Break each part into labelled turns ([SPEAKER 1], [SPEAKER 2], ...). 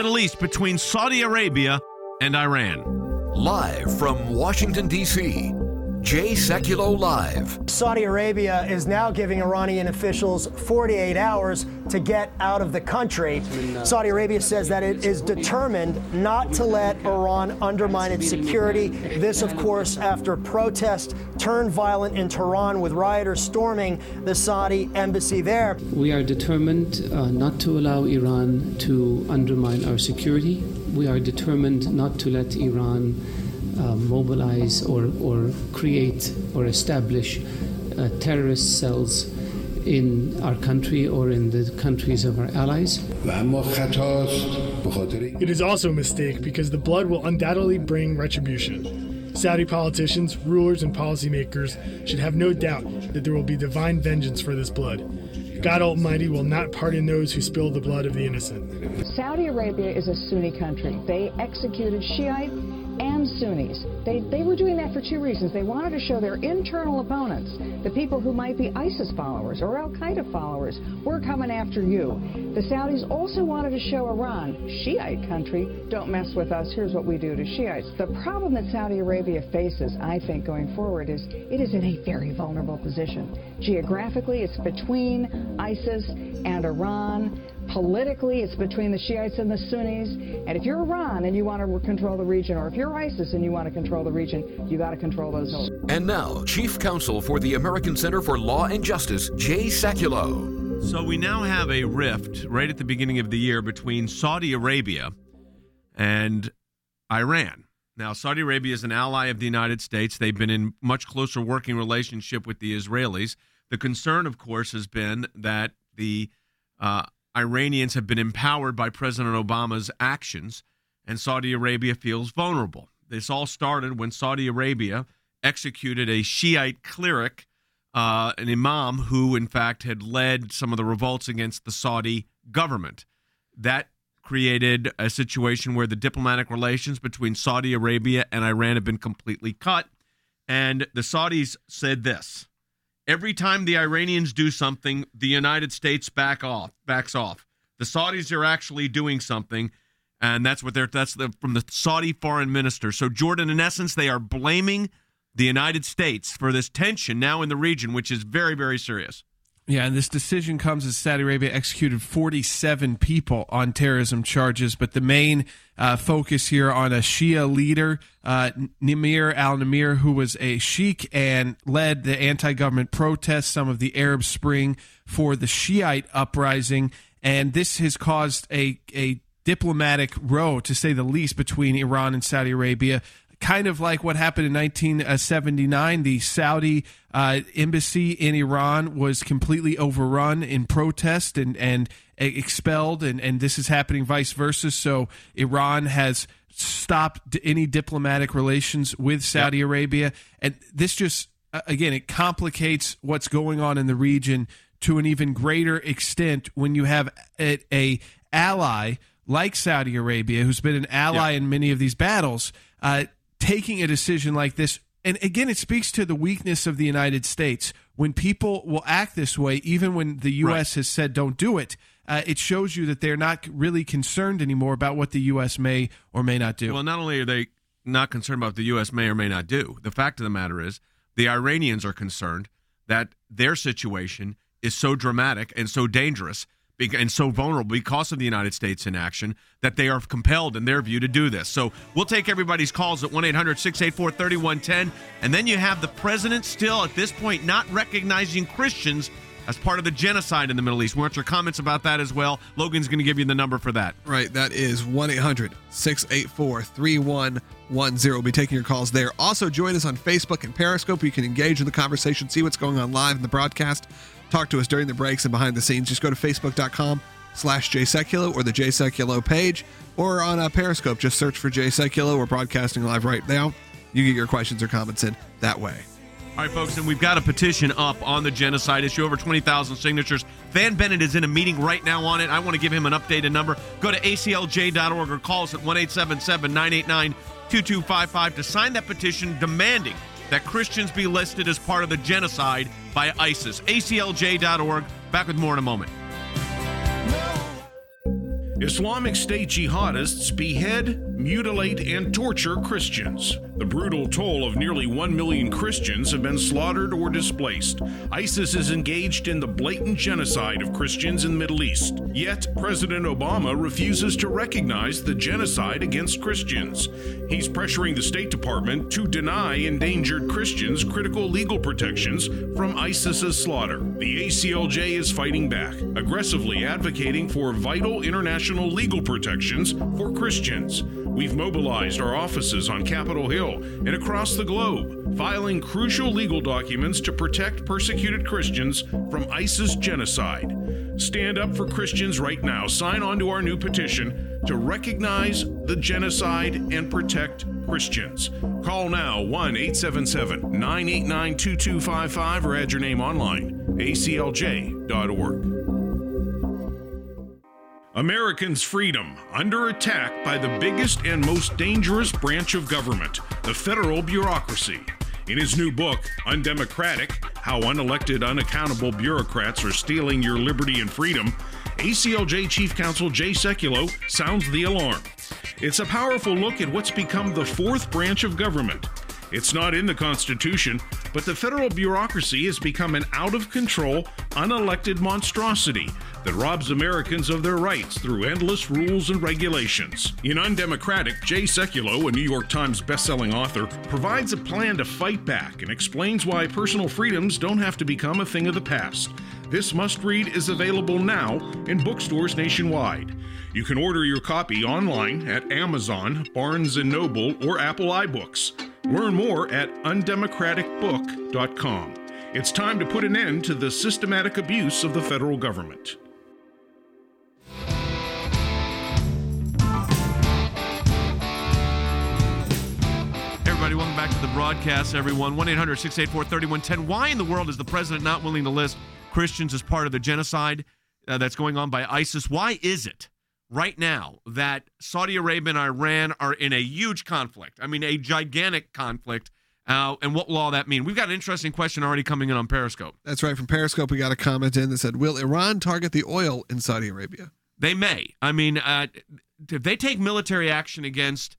[SPEAKER 1] Middle East between Saudi Arabia and Iran.
[SPEAKER 2] Live from Washington, D.C., Jay Sekulow Live.
[SPEAKER 3] Saudi Arabia is now giving Iranian officials 48 hours to get out of the country. Saudi Arabia says that it is determined not to let Iran undermine its security. This, of course, after protests turned violent in Tehran with rioters storming the Saudi embassy there.
[SPEAKER 4] We are determined not to allow Iran to undermine our security. We are determined not to let Iran mobilize or create or establish terrorist cells in our country or in the countries of our allies.
[SPEAKER 5] It is also a mistake because the blood will undoubtedly bring retribution. Saudi politicians, rulers, and policymakers should have no doubt that there will be divine vengeance for this blood. God Almighty will not pardon those who spill the blood of the innocent.
[SPEAKER 6] Saudi Arabia is a Sunni country. They executed Shiite and Sunnis. They were doing that for two reasons. They wanted to show their internal opponents, the people who might be ISIS followers or Al-Qaeda followers, we're coming after you. The Saudis also wanted to show Iran, Shiite country, don't mess with us, here's what we do to Shiites. The problem that Saudi Arabia faces, I think, going forward is it is in a very vulnerable position. Geographically, it's between ISIS and Iran. Politically, it's between the Shiites and the Sunnis. And if you're Iran and you want to control the region, or if you're ISIS and you want to control the region, you got to control those homes.
[SPEAKER 2] And now, Chief Counsel for the American Center for Law and Justice, Jay Sekulow.
[SPEAKER 1] So we now have a rift right at the beginning of the year between Saudi Arabia and Iran. Now, Saudi Arabia is an ally of the United States. They've been in much closer working relationship with the Israelis. The concern, of course, has been that the Iranians have been empowered by President Obama's actions, and Saudi Arabia feels vulnerable. This all started when Saudi Arabia executed a Shiite cleric, an imam who, in fact, had led some of the revolts against the Saudi government. That created a situation where the diplomatic relations between Saudi Arabia and Iran have been completely cut, and the Saudis said this: every time the Iranians do something, the United States backs off. The Saudis are actually doing something, and that's from the Saudi foreign minister. So, Jordan, in essence, they are blaming the United States for this tension now in the region, which is very, very serious.
[SPEAKER 7] Yeah, and this decision comes as Saudi Arabia executed 47 people on terrorism charges, but the main focus here on a Shia leader, Nimr al-Nimr, who was a sheikh and led the anti-government protests, some of the Arab Spring for the Shiite uprising, and this has caused a diplomatic row, to say the least, between Iran and Saudi Arabia. Kind of like what happened in 1979, the Saudi embassy in Iran was completely overrun in protest and expelled, and this is happening vice versa. So Iran has stopped any diplomatic relations with Saudi Arabia, and this just, again, it complicates what's going on in the region to an even greater extent when you have a ally like Saudi Arabia, who's been an ally in many of these battles, taking a decision like this. And again, it speaks to the weakness of the United States. When people will act this way, even when the U.S. has said don't do it, it shows you that they're not really concerned anymore about what the U.S. may or may not do.
[SPEAKER 1] Well, not only are they not concerned about what the U.S. may or may not do, the fact of the matter is the Iranians are concerned that their situation is so dramatic and so dangerous and so vulnerable because of the United States inaction that they are compelled, in their view, to do this. So we'll take everybody's calls at 1-800-684-3110. And then you have the president still, at this point, not recognizing Christians as part of the genocide in the Middle East. We want your comments about that as well. Logan's going to give you the number for that.
[SPEAKER 8] Right, that is 1-800-684-3110. We'll be taking your calls there. Also, join us on Facebook and Periscope. You can engage in the conversation, see what's going on live in the broadcast. Talk to us during the breaks and behind the scenes. Just go to Facebook.com/Jay Sekulow or the Jay Sekulow page, or on Periscope, just search for Jay Sekulow. We're broadcasting live right now. You get your questions or comments in that way.
[SPEAKER 1] All right, folks, and we've got a petition up on the genocide issue, over 20,000 signatures. Van Bennett is in a meeting right now on it. I want to give him an updated number. Go to aclj.org or call us at 1-877-989-2255 to sign that petition demanding that Christians be listed as part of the genocide by ISIS. aclj.org. Back with more in a moment.
[SPEAKER 9] Islamic State jihadists behead, mutilate, and torture Christians. The brutal toll of nearly 1 million Christians have been slaughtered or displaced. ISIS is engaged in the blatant genocide of Christians in the Middle East. Yet, President Obama refuses to recognize the genocide against Christians. He's pressuring the State Department to deny endangered Christians critical legal protections from ISIS's slaughter. The ACLJ is fighting back, aggressively advocating for vital international legal protections for Christians. We've mobilized our offices on Capitol Hill and across the globe, filing crucial legal documents to protect persecuted Christians from ISIS genocide. Stand up for Christians right now. Sign on to our new petition to recognize the genocide and protect Christians. Call now 1-877-989-2255 or add your name online, aclj.org. Americans' freedom under attack by the biggest and most dangerous branch of government, the federal bureaucracy. In his new book, Undemocratic: How Unelected, Unaccountable Bureaucrats Are Stealing Your Liberty and Freedom, ACLJ Chief Counsel Jay Sekulow sounds the alarm. It's a powerful look at what's become the fourth branch of government. It's not in the Constitution, but the federal bureaucracy has become an out-of-control, unelected monstrosity that robs Americans of their rights through endless rules and regulations. In Undemocratic, Jay Sekulow, a New York Times bestselling author, provides a plan to fight back and explains why personal freedoms don't have to become a thing of the past. This must-read is available now in bookstores nationwide. You can order your copy online at Amazon, Barnes & Noble, or Apple iBooks. Learn more at undemocraticbook.com. It's time to put an end to the systematic abuse of the federal government.
[SPEAKER 1] Everybody, welcome back to the broadcast, everyone. 1-800-684-3110. Why in the world is the president not willing to list Christians as part of the genocide that's going on by ISIS? Why is it right now that Saudi Arabia and Iran are in a huge conflict? I mean, a gigantic conflict. And what will all that mean? We've got an interesting question already coming in on Periscope.
[SPEAKER 8] That's right. From Periscope, we got a comment in that said, will Iran target the oil in Saudi Arabia?
[SPEAKER 1] They may. I mean, if they take military action against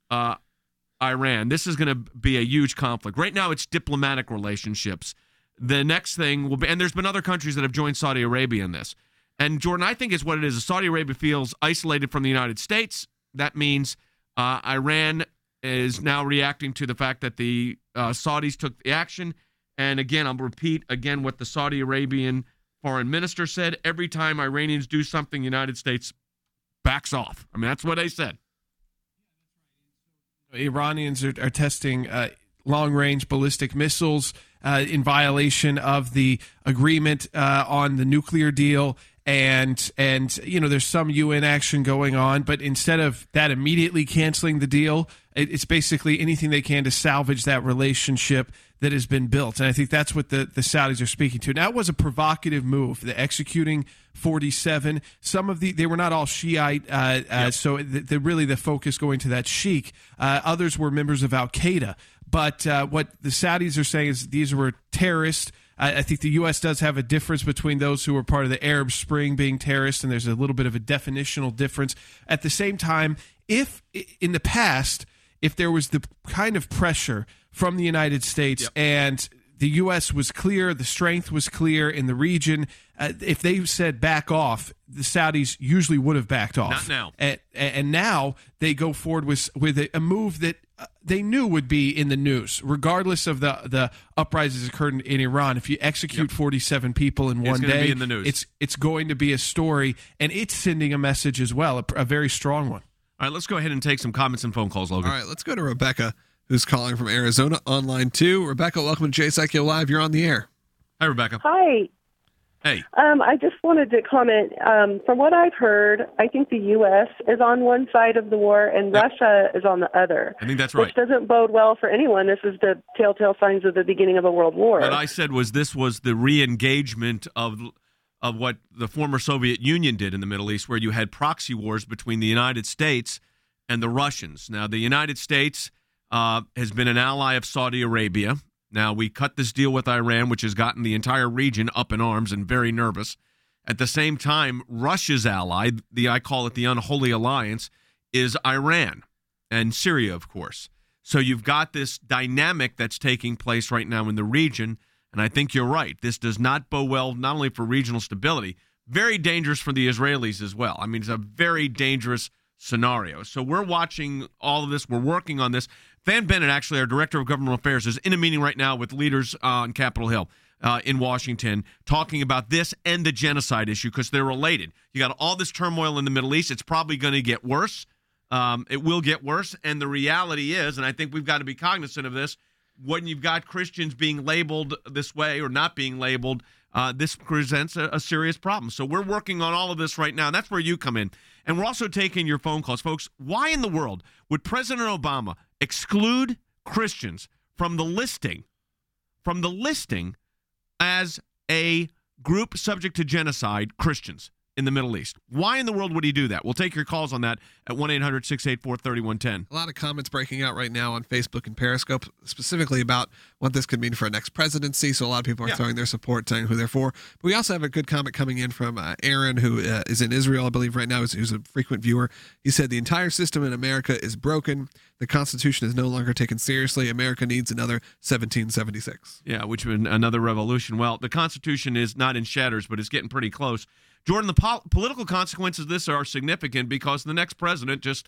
[SPEAKER 1] Iran, this is going to be a huge conflict. Right now, it's diplomatic relationships. The next thing will be, and there's been other countries that have joined Saudi Arabia in this. And Jordan, I think is what it is. Saudi Arabia feels isolated from the United States. That means Iran is now reacting to the fact that the Saudis took the action. And again, I'll repeat again what the Saudi Arabian foreign minister said. Every time Iranians do something, the United States backs off. I mean, that's what they said.
[SPEAKER 7] Iranians are testing long-range ballistic missiles in violation of the agreement on the nuclear deal. And you know, there's some UN action going on, but instead of that immediately canceling the deal, it's basically anything they can to salvage that relationship that has been built. And I think that's what the Saudis are speaking to. Now, it was a provocative move, the executing 47. Some of they were not all Shiite, so really the focus going to that sheikh. Others were members of Al-Qaeda. But what the Saudis are saying is these were terrorists. I think the U.S. does have a difference between those who were part of the Arab Spring being terrorists, and there's a little bit of a definitional difference. At the same time, if in the past, if there was the kind of pressure from the United States and the U.S. was clear, the strength was clear in the region, if they said back off, the Saudis usually would have backed off.
[SPEAKER 1] Not now.
[SPEAKER 7] And now they go forward with a move that they knew would be in the news, regardless of the uprisings occurred in Iran. If you execute 47 people in one day,
[SPEAKER 1] be in the news.
[SPEAKER 7] It's going to be a story, and it's sending a message as well, a very strong one.
[SPEAKER 1] All right, let's go ahead and take some comments and phone calls, Logan.
[SPEAKER 8] All right, let's go to Rebecca, who's calling from Arizona on line 2. Rebecca, welcome to Jay Sekulow Live. You're on the air.
[SPEAKER 1] Hi, Rebecca.
[SPEAKER 10] Hi.
[SPEAKER 1] Hey.
[SPEAKER 10] I just wanted to comment. From what I've heard, I think the U.S. is on one side of the war and Russia is on the other.
[SPEAKER 1] I think that's right.
[SPEAKER 10] Which doesn't bode well for anyone. This is the telltale signs of the beginning of a world war.
[SPEAKER 1] What I said was this was the re-engagement of what the former Soviet Union did in the Middle East, where you had proxy wars between the United States and the Russians. Now, the United States has been an ally of Saudi Arabia. Now, we cut this deal with Iran, which has gotten the entire region up in arms and very nervous. At the same time, Russia's ally, I call it the unholy alliance, is Iran and Syria, of course. So you've got this dynamic that's taking place right now in the region, and I think you're right. This does not bode well not only for regional stability, very dangerous for the Israelis as well. I mean, it's a very dangerous scenario. So we're watching all of this. We're working on this. Van Bennett, actually, our Director of Government Affairs, is in a meeting right now with leaders on Capitol Hill in Washington talking about this and the genocide issue because they're related. You got all this turmoil in the Middle East. It's probably going to get worse. It will get worse, and the reality is, and I think we've got to be cognizant of this, when you've got Christians being labeled this way or not being labeled, this presents a serious problem. So we're working on all of this right now. That's where you come in. And we're also taking your phone calls. Folks, why in the world would President Obama exclude Christians from the listing as a group subject to genocide, Christians in the Middle East? Why in the world would he do that? We'll take your calls on that at 1-800-684-3110.
[SPEAKER 8] A lot of comments breaking out right now on Facebook and Periscope, specifically about what this could mean for a next presidency. So a lot of people are throwing their support, saying who they're for. But we also have a good comment coming in from Aaron, who is in Israel, I believe, right now, who's a frequent viewer. He said, the entire system in America is broken. The Constitution is no longer taken seriously. America needs another 1776.
[SPEAKER 1] Yeah, which would another revolution. Well, the Constitution is not in shatters, but it's getting pretty close. Jordan, the political consequences of this are significant because the next president, just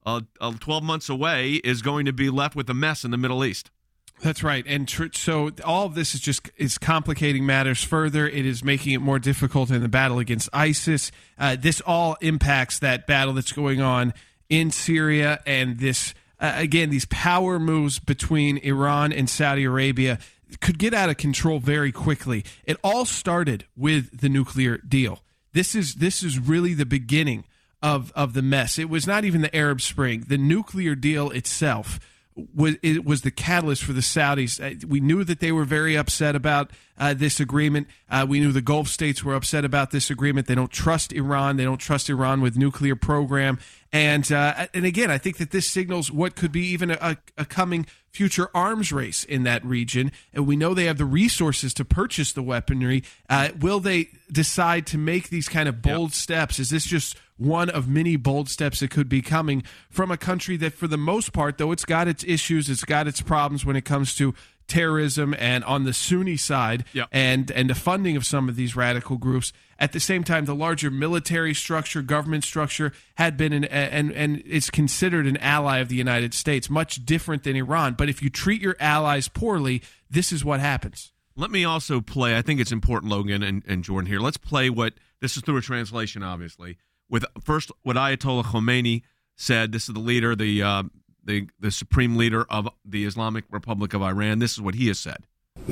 [SPEAKER 1] 12 months away, is going to be left with a mess in the Middle East.
[SPEAKER 7] That's right. And so all of this is complicating matters further. It is making it more difficult in the battle against ISIS. This all impacts that battle that's going on in Syria. And this, again, these power moves between Iran and Saudi Arabia could get out of control very quickly. It all started with the nuclear deal. This is really the beginning of the mess. It was not even the Arab Spring. The nuclear deal itself was the catalyst for the Saudis. We knew that they were very upset about this agreement. We knew the Gulf states were upset about this agreement. They don't trust Iran. They don't trust Iran with nuclear program. And again, I think that this signals what could be even a coming future arms race in that region. And we know they have the resources to purchase the weaponry. Will they decide to make these kind of bold steps? Is this just one of many bold steps that could be coming from a country that, for the most part, though it's got its issues, it's got its problems when it comes to terrorism and on the Sunni side and the funding of some of these radical groups. At the same time, the larger military structure, government structure had been and it's considered an ally of the United States, much different than Iran. But if you treat your allies poorly, this is what happens.
[SPEAKER 1] Let me also play, I think it's important, Logan and Jordan here. Let's play this is through a translation, obviously, with first what Ayatollah Khomeini said. This is the leader, the supreme leader of the Islamic Republic of Iran. This is what he has said.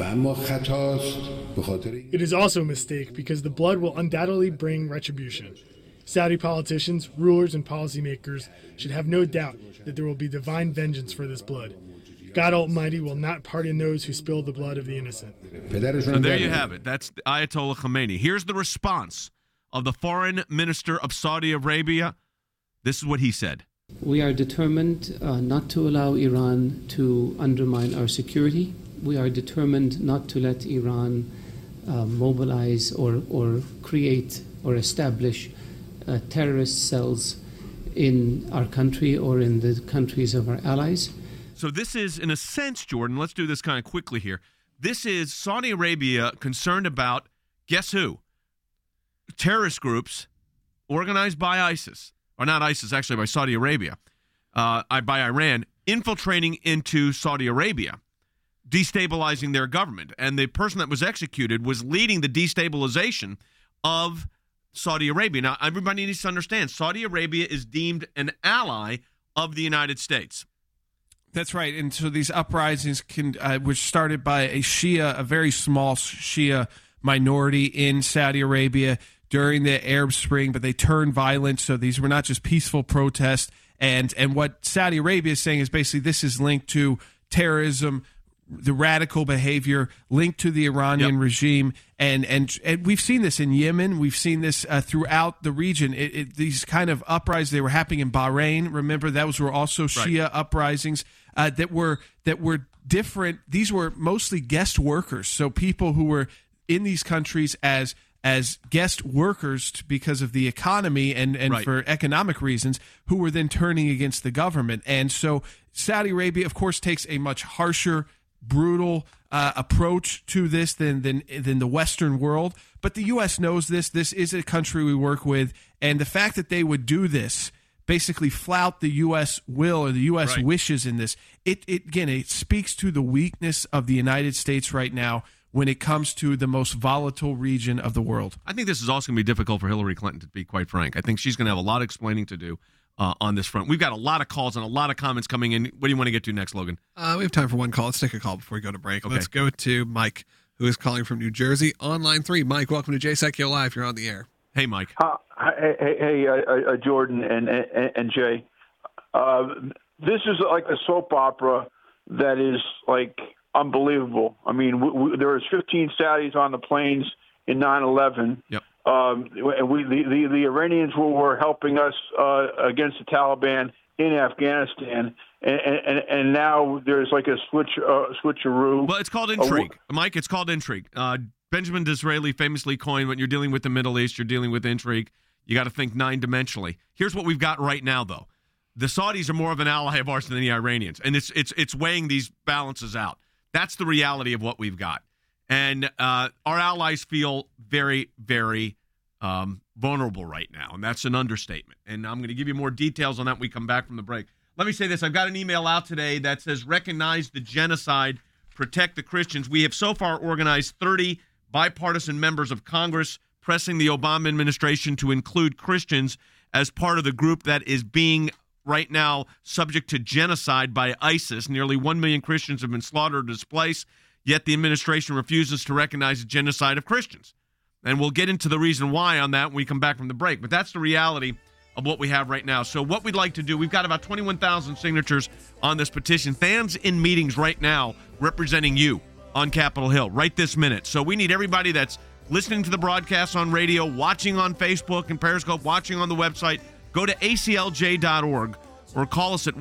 [SPEAKER 5] It is also a mistake because the blood will undoubtedly bring retribution. Saudi politicians, rulers, and policymakers should have no doubt that there will be divine vengeance for this blood. God Almighty will not pardon those who spill the blood of the innocent.
[SPEAKER 1] So there you have it. That's Ayatollah Khomeini. Here's the response of the foreign minister of Saudi Arabia. This is what he said.
[SPEAKER 4] We are determined not to allow Iran to undermine our security. We are determined not to let Iran mobilize or create or establish terrorist cells in our country or in the countries of our allies.
[SPEAKER 1] So this is, in a sense, Jordan, let's do this kind of quickly here. This is Saudi Arabia concerned about, guess who? Terrorist groups organized by ISIS. Or not ISIS, actually by Saudi Arabia, by Iran, infiltrating into Saudi Arabia, destabilizing their government. And the person that was executed was leading the destabilization of Saudi Arabia. Now, everybody needs to understand, Saudi Arabia is deemed an ally of the United States.
[SPEAKER 7] That's right. And so these uprisings were started by a very small Shia minority in Saudi Arabia during the Arab Spring, but they turned violent. So these were not just peaceful protests. And what Saudi Arabia is saying is basically this is linked to terrorism, the radical behavior linked to the Iranian regime. And we've seen this in Yemen. We've seen this throughout the region. These kind of uprisings, they were happening in Bahrain. Remember, those were also Shia uprisings that were different. These were mostly guest workers. So people who were in these countries as as guest workers because of the economy and
[SPEAKER 1] Right.
[SPEAKER 7] for economic reasons, who were then turning against the government. And so Saudi Arabia, of course, takes a much harsher, brutal approach to this than the Western world. But the U.S. knows this. This is a country we work with. And the fact that they would do this, basically flout the U.S. will or the U.S.
[SPEAKER 1] Right.
[SPEAKER 7] wishes in this, it speaks to the weakness of the United States right now when it comes to the most volatile region of the world.
[SPEAKER 1] I think this is also going to be difficult for Hillary Clinton, to be quite frank. I think she's going to have a lot of explaining to do on this front. We've got a lot of calls and a lot of comments coming in. What do you want to get to next, Logan?
[SPEAKER 8] We have time for one call. Let's take a call before we go to break.
[SPEAKER 1] Okay.
[SPEAKER 8] Let's go to Mike, who is calling from New Jersey on line 3. Mike, welcome to Jay Sekulow Live. You're on the air.
[SPEAKER 1] Hey, Mike.
[SPEAKER 11] Hey, Jordan and Jay. This is like a soap opera that is like unbelievable. I mean, there was 15 Saudis on the planes in 9/11.
[SPEAKER 1] Yep.
[SPEAKER 11] And the Iranians were helping us against the Taliban in Afghanistan, and now there's like a switcheroo.
[SPEAKER 1] Well, it's called intrigue, Mike. It's called intrigue. Benjamin Disraeli famously coined, when you're dealing with the Middle East, you're dealing with intrigue. You got to think 9-dimensionally. Here's what we've got right now, though. The Saudis are more of an ally of ours than the Iranians, and it's weighing these balances out. That's the reality of what we've got. And our allies feel very, very vulnerable right now, and that's an understatement. And I'm going to give you more details on that when we come back from the break. Let me say this. I've got an email out today that says, recognize the genocide, protect the Christians. We have so far organized 30 bipartisan members of Congress pressing the Obama administration to include Christians as part of the group that is being right now subject to genocide by ISIS. Nearly 1 million Christians have been slaughtered or displaced, yet the administration refuses to recognize the genocide of Christians. And we'll get into the reason why on that when we come back from the break. But that's the reality of what we have right now. So what we'd like to do, we've got about 21,000 signatures on this petition. Fans in meetings right now representing you on Capitol Hill right this minute. So we need everybody that's listening to the broadcast on radio, watching on Facebook and Periscope, watching on the website. Go to aclj.org or call us at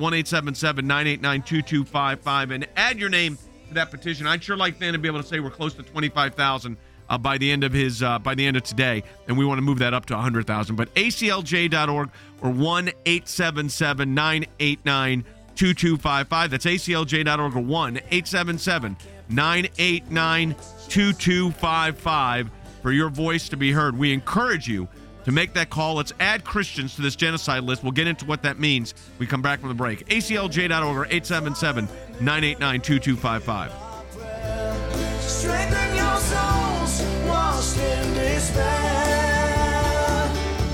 [SPEAKER 1] 1-877-989-2255 and add your name to that petition. I'd sure like Dan to be able to say we're close to 25,000 by the end of today, and we want to move that up to 100,000. But aclj.org or 1-877-989-2255. That's aclj.org or 1-877-989-2255 for your voice to be heard. We encourage you to make that call. Let's add Christians to this genocide list. We'll get into what that means when we come back from the break. aclj.org or 877-989-2255.
[SPEAKER 12] Strengthen your souls, lost in despair.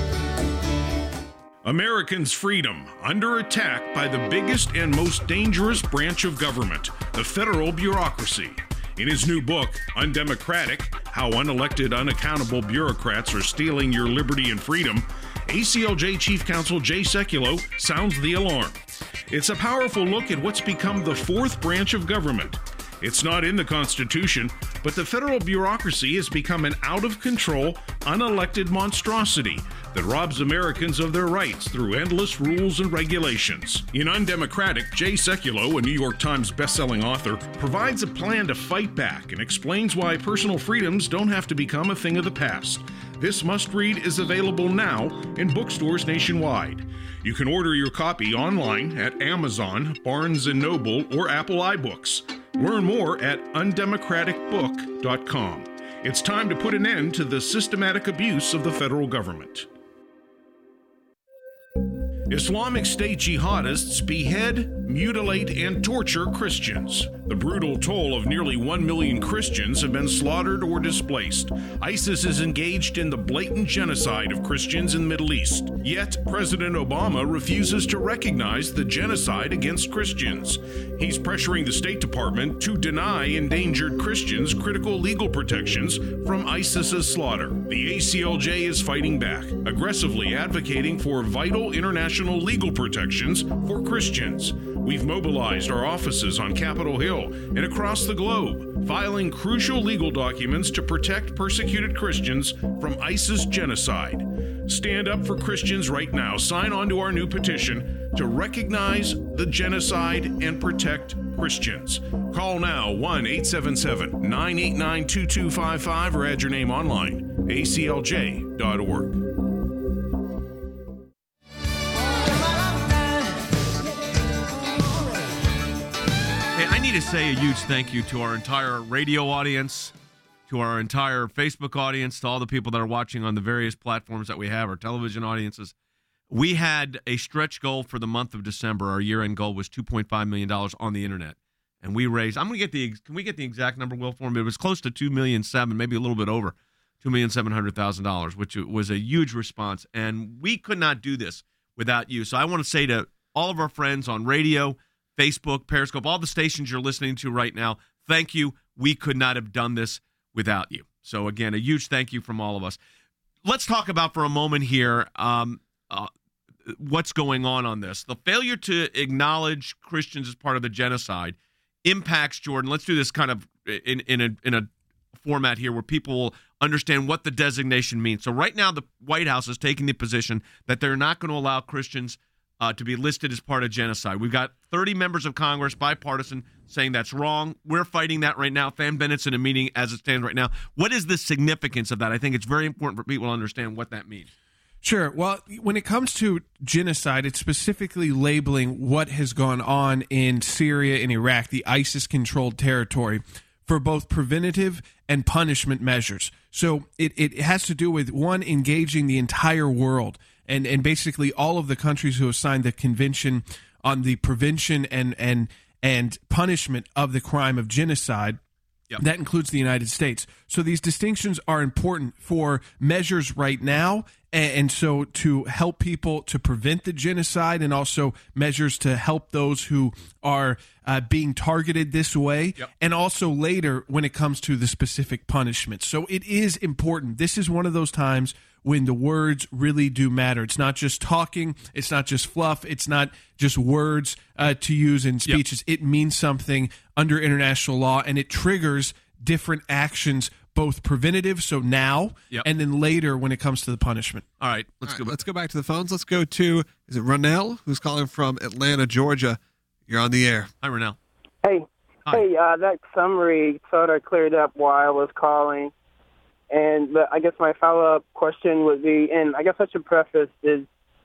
[SPEAKER 9] Americans' freedom under attack by the biggest and most dangerous branch of government, the federal bureaucracy. In his new book, Undemocratic: How Unelected, Unaccountable Bureaucrats Are Stealing Your Liberty and Freedom, ACLJ Chief Counsel Jay Sekulow sounds the alarm. It's a powerful look at what's become the fourth branch of government. It's not in the Constitution, but the federal bureaucracy has become an out-of-control, unelected monstrosity that robs Americans of their rights through endless rules and regulations. In Undemocratic, Jay Sekulow, a New York Times bestselling author, provides a plan to fight back and explains why personal freedoms don't have to become a thing of the past. This must-read is available now in bookstores nationwide. You can order your copy online at Amazon, Barnes & Noble, or Apple iBooks. Learn more at undemocraticbook.com. It's time to put an end to the systematic abuse of the federal government. Islamic State jihadists behead, mutilate, and torture Christians. The brutal toll of nearly 1 million Christians have been slaughtered or displaced. ISIS is engaged in the blatant genocide of Christians in the Middle East. Yet, President Obama refuses to recognize the genocide against Christians. He's pressuring the State Department to deny endangered Christians critical legal protections from ISIS's slaughter. The ACLJ is fighting back, aggressively advocating for vital international legal protections for Christians. We've mobilized our offices on Capitol Hill and across the globe, filing crucial legal documents to protect persecuted Christians from ISIS genocide. Stand up for Christians right now. Sign on to our new petition to recognize the genocide and protect Christians. Call now 1-877-989-2255 or add your name online. aclj.org.
[SPEAKER 1] Hey, I need to say a huge thank you to our entire radio audience, to our entire Facebook audience, to all the people that are watching on the various platforms that we have, our television audiences. We had a stretch goal for the month of December. Our year-end goal was $2.5 million on the internet. And we raised, can we get the exact number, Will, for me? It was close to $2.7 million, maybe a little bit over $2,700,000, which was a huge response. And we could not do this without you. So I want to say to all of our friends on radio, Facebook, Periscope, all the stations you're listening to right now, thank you. We could not have done this without you. So again, a huge thank you from all of us. Let's talk about for a moment here what's going on this. The failure to acknowledge Christians as part of the genocide impacts, Jordan. Let's do this kind of in a format here where people will understand what the designation means. So right now the White House is taking the position that they're not going to allow Christians to be listed as part of genocide. We've got 30 members of Congress, bipartisan, saying that's wrong. We're fighting that right now. Fan Bennett's in a meeting as it stands right now. What is the significance of that? I think it's very important for people to understand what that means.
[SPEAKER 7] Sure. Well, when it comes to genocide, it's specifically labeling what has gone on in Syria and Iraq, the ISIS-controlled territory, for both preventative and punishment measures. So it has to do with, one, engaging the entire world and basically all of the countries who have signed the Convention on the Prevention and Punishment of the Crime of Genocide. Yep. That includes the United States. So these distinctions are important for measures right now, and so to help people to prevent the genocide, and also measures to help those who are being targeted this way, yep. And also later when it comes to the specific punishment. So it is important. This is one of those times when the words really do matter. It's not just talking. It's not just fluff. It's not just words to use in speeches. Yep. It means something under international law, and it triggers different actions, both preventative, so now, yep. And then later when it comes to the punishment.
[SPEAKER 1] All right,
[SPEAKER 8] let's go back to the phones. Let's go to, is it Ronell, who's calling from Atlanta, Georgia? You're on the air.
[SPEAKER 1] Hi, Ronell.
[SPEAKER 13] Hey. Hi. Hey, that summary sort of cleared up why I was calling. But I guess my follow-up question would be, and I guess I should preface, is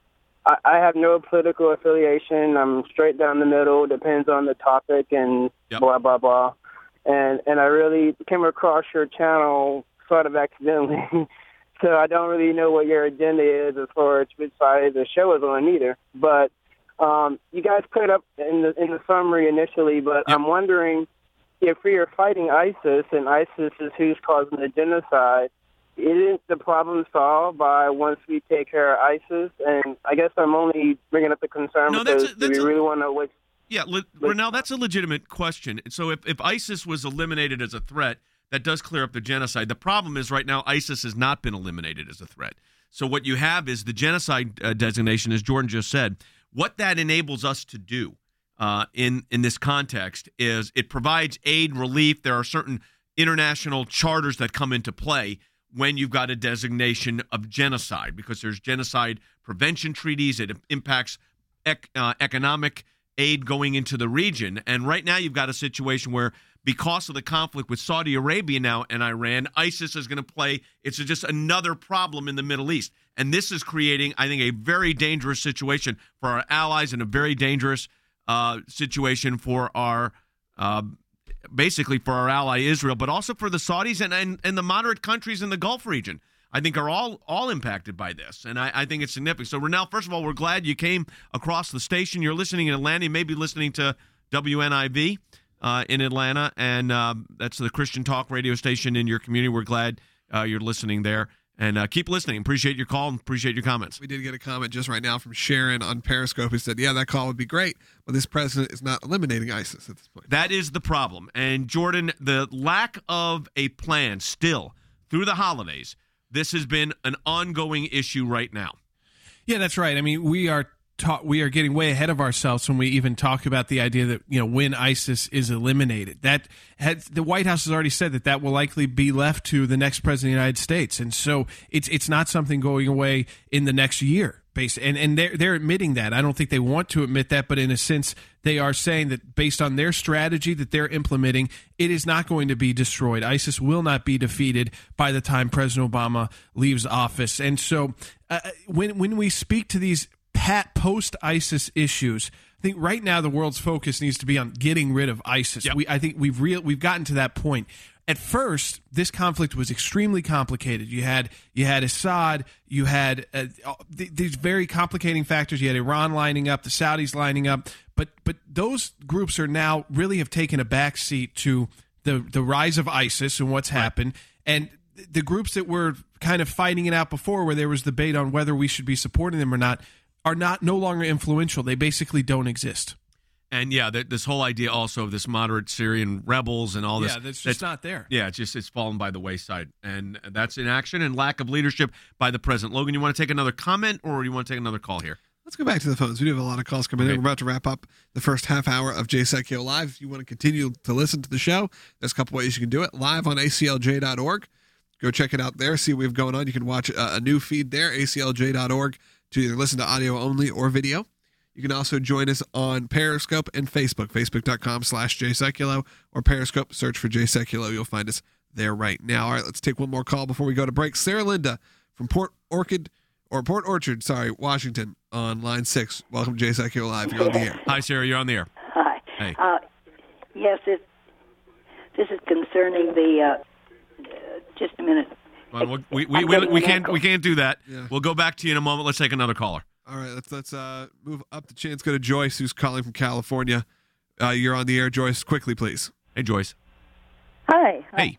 [SPEAKER 13] I have no political affiliation. I'm straight down the middle, depends on the topic and yep. Blah, blah, blah. And I really came across your channel sort of accidentally, so I don't really know what your agenda is as far as which side the show is on either. But you guys put it up in the summary initially, but yep. I'm wondering, if we are fighting ISIS, and ISIS is who's causing the genocide, isn't the problem solved by once we take care of ISIS? And I guess I'm only bringing up the concern because do we really want to know which...
[SPEAKER 1] Yeah, Ronell, that's a legitimate question. So if ISIS was eliminated as a threat, that does clear up the genocide. The problem is right now ISIS has not been eliminated as a threat. So what you have is the genocide designation, as Jordan just said. What that enables us to do in this context is it provides aid, relief. There are certain international charters that come into play when you've got a designation of genocide, because there's genocide prevention treaties. It impacts economic aid going into the region. And right now you've got a situation where, because of the conflict with Saudi Arabia now and Iran, ISIS is going to play. It's just another problem in the Middle East. And this is creating, I think, a very dangerous situation for our allies, and a very dangerous situation for our basically for our ally Israel, but also for the Saudis and the moderate countries in the Gulf region. I think are all impacted by this, and I think it's significant. So, Ronell, first of all, we're glad you came across the station. You're listening in Atlanta. You may be listening to WNIV in Atlanta, and that's the Christian Talk radio station in your community. We're glad you're listening there. And keep listening. Appreciate your call and appreciate your comments.
[SPEAKER 8] We did get a comment just right now from Sharon on Periscope who said, yeah, that call would be great, but this president is not eliminating ISIS at this point.
[SPEAKER 1] That is the problem. And, Jordan, the lack of a plan still through the holidays, this has been an ongoing issue right now.
[SPEAKER 7] Yeah, that's right. I mean, we are getting way ahead of ourselves when we even talk about the idea that, when ISIS is eliminated. The White House has already said that will likely be left to the next president of the United States. And so it's not something going away in the next year, And they're admitting that. I don't think they want to admit that, but in a sense, they are saying that based on their strategy that they're implementing, it is not going to be destroyed. ISIS will not be defeated by the time President Obama leaves office. And so when we speak to these post-ISIS issues, I think right now the world's focus needs to be on getting rid of ISIS.
[SPEAKER 1] Yep.
[SPEAKER 7] I think we've gotten to that point. At first, this conflict was extremely complicated. You had Assad, you had these very complicating factors. You had Iran lining up, the Saudis lining up, but those groups are now really have taken a backseat to the rise of ISIS and what's happened. And the groups that were kind of fighting it out before, where there was debate on whether we should be supporting them or not, are no longer influential. They basically don't exist.
[SPEAKER 1] And this whole idea also of this moderate Syrian rebels and all this.
[SPEAKER 7] Yeah, that's just not there.
[SPEAKER 1] Yeah, it's fallen by the wayside. And that's inaction and lack of leadership by the president. Logan, you want to take another comment or you want to take another call here?
[SPEAKER 8] Let's go back to the phones. We do have a lot of calls coming in. We're about to wrap up the first half hour of Jay Sekulow Live. If you want to continue to listen to the show, there's a couple ways you can do it. Live on aclj.org. Go check it out there. See what we have going on. You can watch a new feed there, aclj.org, to either listen to audio only or video. You can also join us on Periscope and Facebook, facebook.com/Jay Sekulow, or Periscope, search for Jay Sekulow. You'll find us there right now. All right, let's take one more call before we go to break. Sarah Linda from Port Orchard, Washington, on line 6. Welcome to Jay Sekulow Live. You're on the air.
[SPEAKER 1] Hi, Sarah. You're on the air.
[SPEAKER 14] Hi.
[SPEAKER 1] Hey.
[SPEAKER 14] Yes, this is concerning the. Just a minute.
[SPEAKER 1] Well, we can't do that. Yeah. We'll go back to you in a moment. Let's take another caller.
[SPEAKER 8] All right, let's move up the chain. Let's go to Joyce, who's calling from California. You're on the air, Joyce. Quickly, please.
[SPEAKER 1] Hey, Joyce.
[SPEAKER 14] Hi.
[SPEAKER 1] Hey.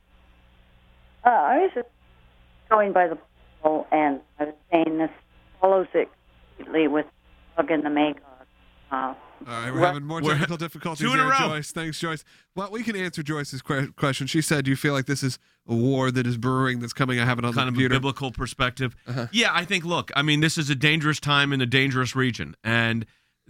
[SPEAKER 14] I was just going by the poll, and I was saying this follows it completely with Gog and the Magog.
[SPEAKER 8] All right, we're having more technical difficulties
[SPEAKER 1] two in a
[SPEAKER 8] here,
[SPEAKER 1] row.
[SPEAKER 8] Joyce. Thanks, Joyce. Well, we can answer Joyce's question. She said, do you feel like this is a war that is brewing that's coming? I have it on the computer.
[SPEAKER 1] Kind of a biblical perspective. Yeah, I think, look, this is a dangerous time in a dangerous region. And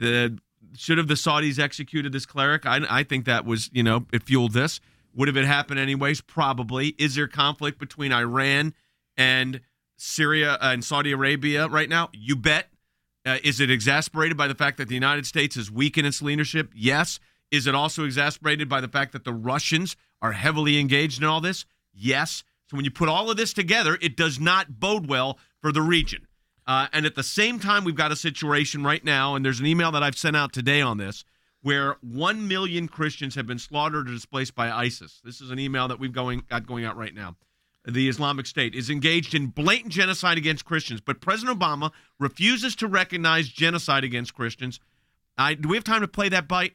[SPEAKER 1] should have the Saudis executed this cleric? I think that was, it fueled this. Would have it happened anyways? Probably. Is there conflict between Iran and Syria and Saudi Arabia right now? You bet. Is it exasperated by the fact that the United States is weak in its leadership? Yes. Is it also exasperated by the fact that the Russians are heavily engaged in all this? Yes. So when you put all of this together, it does not bode well for the region. And at the same time, we've got a situation right now, and there's an email that I've sent out today on this, where 1 million Christians have been slaughtered or displaced by ISIS. This is an email that we've got going out right now. The Islamic State is engaged in blatant genocide against Christians, but President Obama refuses to recognize genocide against Christians. Do we have time to play that bite?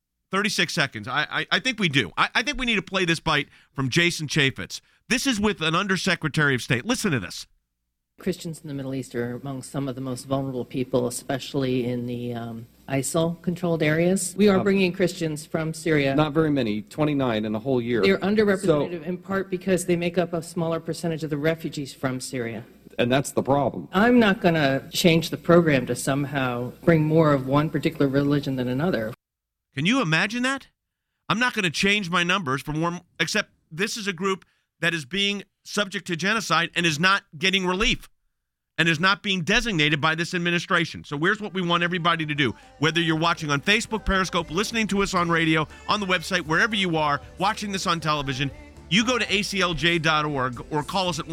[SPEAKER 1] 36 seconds. I think we do. I think we need to play this bite from Jason Chaffetz. This is with an Undersecretary of State. Listen to this.
[SPEAKER 15] Christians in the Middle East are among some of the most vulnerable people, especially in the ISIL-controlled areas. We are bringing Christians from Syria.
[SPEAKER 16] Not very many, 29 in a whole year.
[SPEAKER 15] They're underrepresented in part because they make up a smaller percentage of the refugees from Syria.
[SPEAKER 16] And that's the problem.
[SPEAKER 15] I'm not going to change the program to somehow bring more of one particular religion than another.
[SPEAKER 1] Can you imagine that? I'm not going to change my numbers for more, except this is a group that is being subject to genocide and is not getting relief and is not being designated by this administration. So here's what we want everybody to do. Whether you're watching on Facebook, Periscope, listening to us on radio, on the website, wherever you are, watching this on television, you go to aclj.org or call us at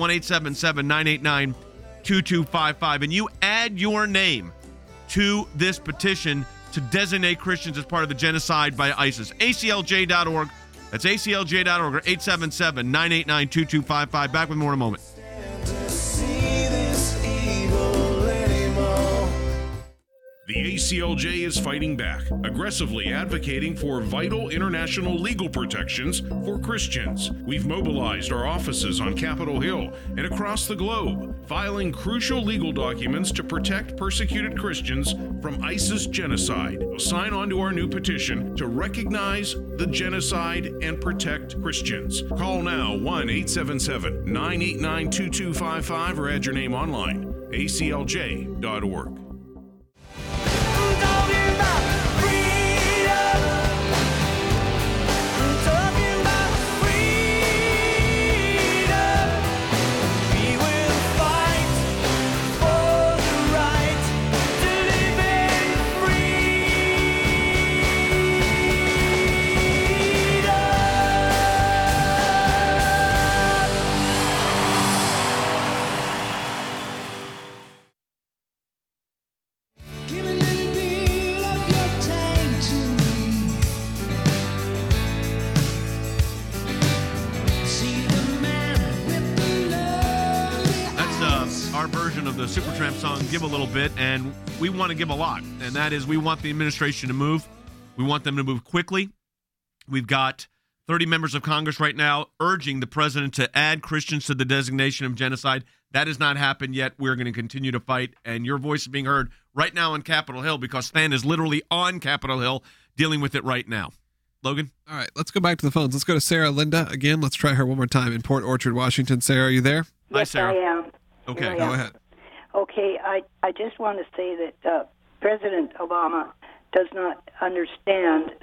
[SPEAKER 1] 1-877-989-2255 and you add your name to this petition to designate Christians as part of the genocide by ISIS. aclj.org. That's aclj.org or 877-989-2255. Back with more in a moment.
[SPEAKER 9] The ACLJ is fighting back, aggressively advocating for vital international legal protections for Christians. We've mobilized our offices on Capitol Hill and across the globe, filing crucial legal documents to protect persecuted Christians from ISIS genocide. Sign on to our new petition to recognize the genocide and protect Christians. Call now 1-877-989-2255 or add your name online, aclj.org.
[SPEAKER 1] the Supertramp song, Give a Little Bit, and we want to give a lot. And that is, we want the administration to move. We want them to move quickly. We've got 30 members of Congress right now urging the president to add Christians to the designation of genocide. That has not happened yet. We're going to continue to fight, and your voice is being heard right now on Capitol Hill because Stan is literally on Capitol Hill dealing with it right now. Logan?
[SPEAKER 8] All right, let's go back to the phones. Let's go to Sarah Linda again. Let's try her one more time in Port Orchard, Washington. Sarah, are you there?
[SPEAKER 1] Hi, Sarah.
[SPEAKER 17] I am.
[SPEAKER 1] Okay,
[SPEAKER 8] go ahead.
[SPEAKER 17] Okay, I just want to say that President Obama does not understand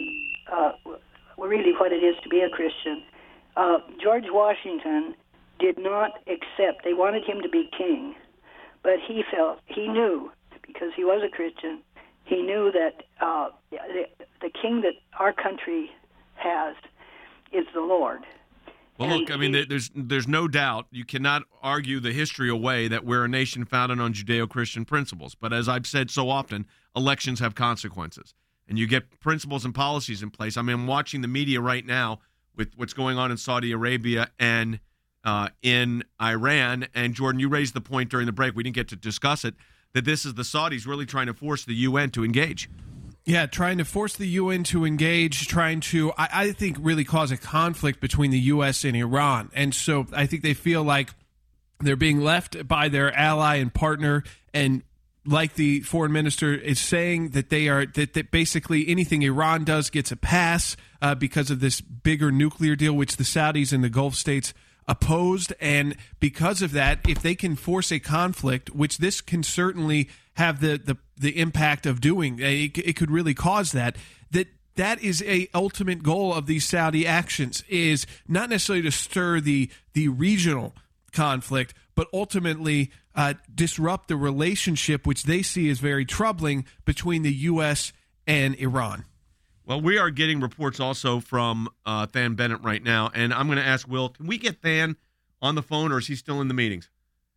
[SPEAKER 17] really what it is to be a Christian. George Washington did not accept, they wanted him to be king, but he knew, because he was a Christian, he knew that the king that our country has is the Lord.
[SPEAKER 1] Well, look, I mean, there's no doubt you cannot argue the history away that we're a nation founded on Judeo-Christian principles. But as I've said so often, elections have consequences. And you get principles and policies in place. I mean, I'm watching the media right now with what's going on in Saudi Arabia and in Iran. And, Jordan, you raised the point during the break, we didn't get to discuss it, that this is the Saudis really trying to force the UN to engage.
[SPEAKER 7] Yeah, trying to force the UN to engage, trying to, I think, really cause a conflict between the U.S. and Iran. And so I think they feel like they're being left by their ally and partner, and like the foreign minister is saying, that they are that basically anything Iran does gets a pass because of this bigger nuclear deal, which the Saudis and the Gulf states opposed. And because of that, if they can force a conflict, which this can certainly have the impact of doing, it could really cause that is a ultimate goal of these Saudi actions, is not necessarily to stir the regional conflict, but ultimately disrupt the relationship, which they see as very troubling, between the U.S. and Iran.
[SPEAKER 1] Well, we are getting reports also from Than Bennett right now, and I'm going to ask Will, can we get Than on the phone, or is he still in the meetings?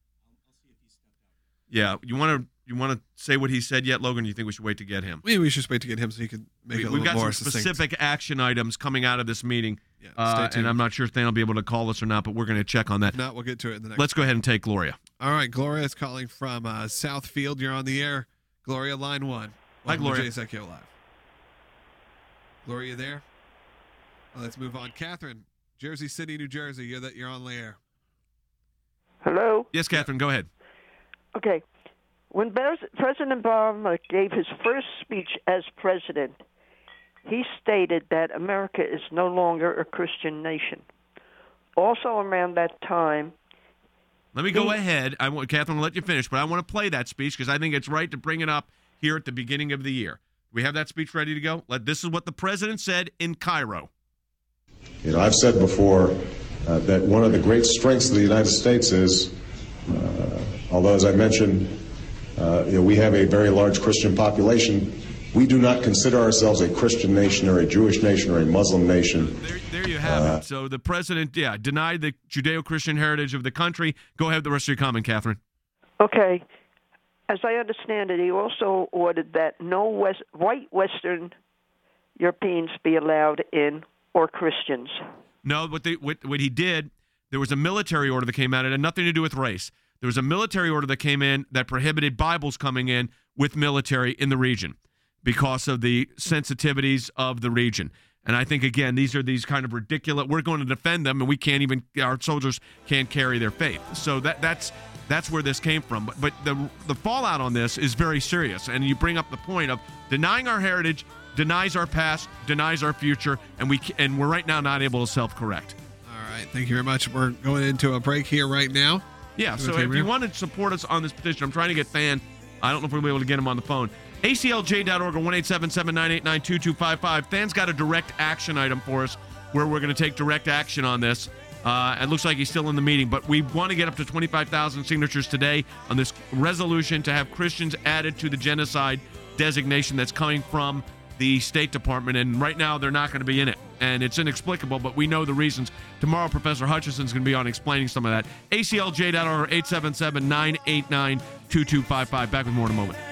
[SPEAKER 1] Yeah, you want to say what he said yet, Logan? Or you think we should wait to get him?
[SPEAKER 8] We should just wait to get him so he can make it a little more
[SPEAKER 1] We've got some
[SPEAKER 8] succinct.
[SPEAKER 1] specific action items coming out of this meeting,
[SPEAKER 8] stay tuned.
[SPEAKER 1] and I'm not sure if Than will be able to call us or not, but we're going to check on that.
[SPEAKER 8] If not, we'll get to it in the next.
[SPEAKER 1] Let's go ahead and take Gloria.
[SPEAKER 8] All right, Gloria is calling from Southfield. You're on the air. Gloria, line one.
[SPEAKER 1] Hi, Gloria.
[SPEAKER 8] Jay Secchio Live. Gloria, you there? Well, let's move on. Catherine, Jersey City, New Jersey. You're on the air.
[SPEAKER 18] Hello?
[SPEAKER 1] Yes, Catherine, go ahead.
[SPEAKER 18] Okay. When President Obama gave his first speech as president, he stated that America is no longer a Christian nation. Also around that time...
[SPEAKER 1] Let me go ahead. Catherine, I'll let you finish, but I want to play that speech because I think it's right to bring it up here at the beginning of the year. We have that speech ready to go? This is what the president said in Cairo.
[SPEAKER 19] You know, I've said before that one of the great strengths of the United States is, although as I mentioned, we have a very large Christian population, we do not consider ourselves a Christian nation or a Jewish nation or a Muslim nation.
[SPEAKER 1] There you have it. So the president, denied the Judeo-Christian heritage of the country. Go ahead with the rest of your comment, Catherine.
[SPEAKER 18] Okay. As I understand it, he also ordered that no white Western Europeans be allowed in, or Christians.
[SPEAKER 1] No, what he did, there was a military order that came out. It had nothing to do with race. There was a military order that came in that prohibited Bibles coming in with military in the region because of the sensitivities of the region. And I think, again, these are these kind of ridiculous, we're going to defend them, and our soldiers can't carry their faith. So that's where this came from. But the fallout on this is very serious. And you bring up the point of denying our heritage, denies our past, denies our future, and we're right now not able to self-correct.
[SPEAKER 8] All right, thank you very much. We're going into a break here right now.
[SPEAKER 1] Yeah, so if you want to support us on this petition, I'm trying to get Than. I don't know if we'll be able to get him on the phone. ACLJ.org or 1-877-989-2255. Than's got a direct action item for us where we're going to take direct action on this. It looks like he's still in the meeting, but we want to get up to 25,000 signatures today on this resolution to have Christians added to the genocide designation that's coming from the State Department, and right now they're not going to be in it, and it's inexplicable, but we know the reasons. Tomorrow, Professor Hutchison's going to be on explaining some of that. ACLJ.org or 877-989-2255. Back with more in a moment.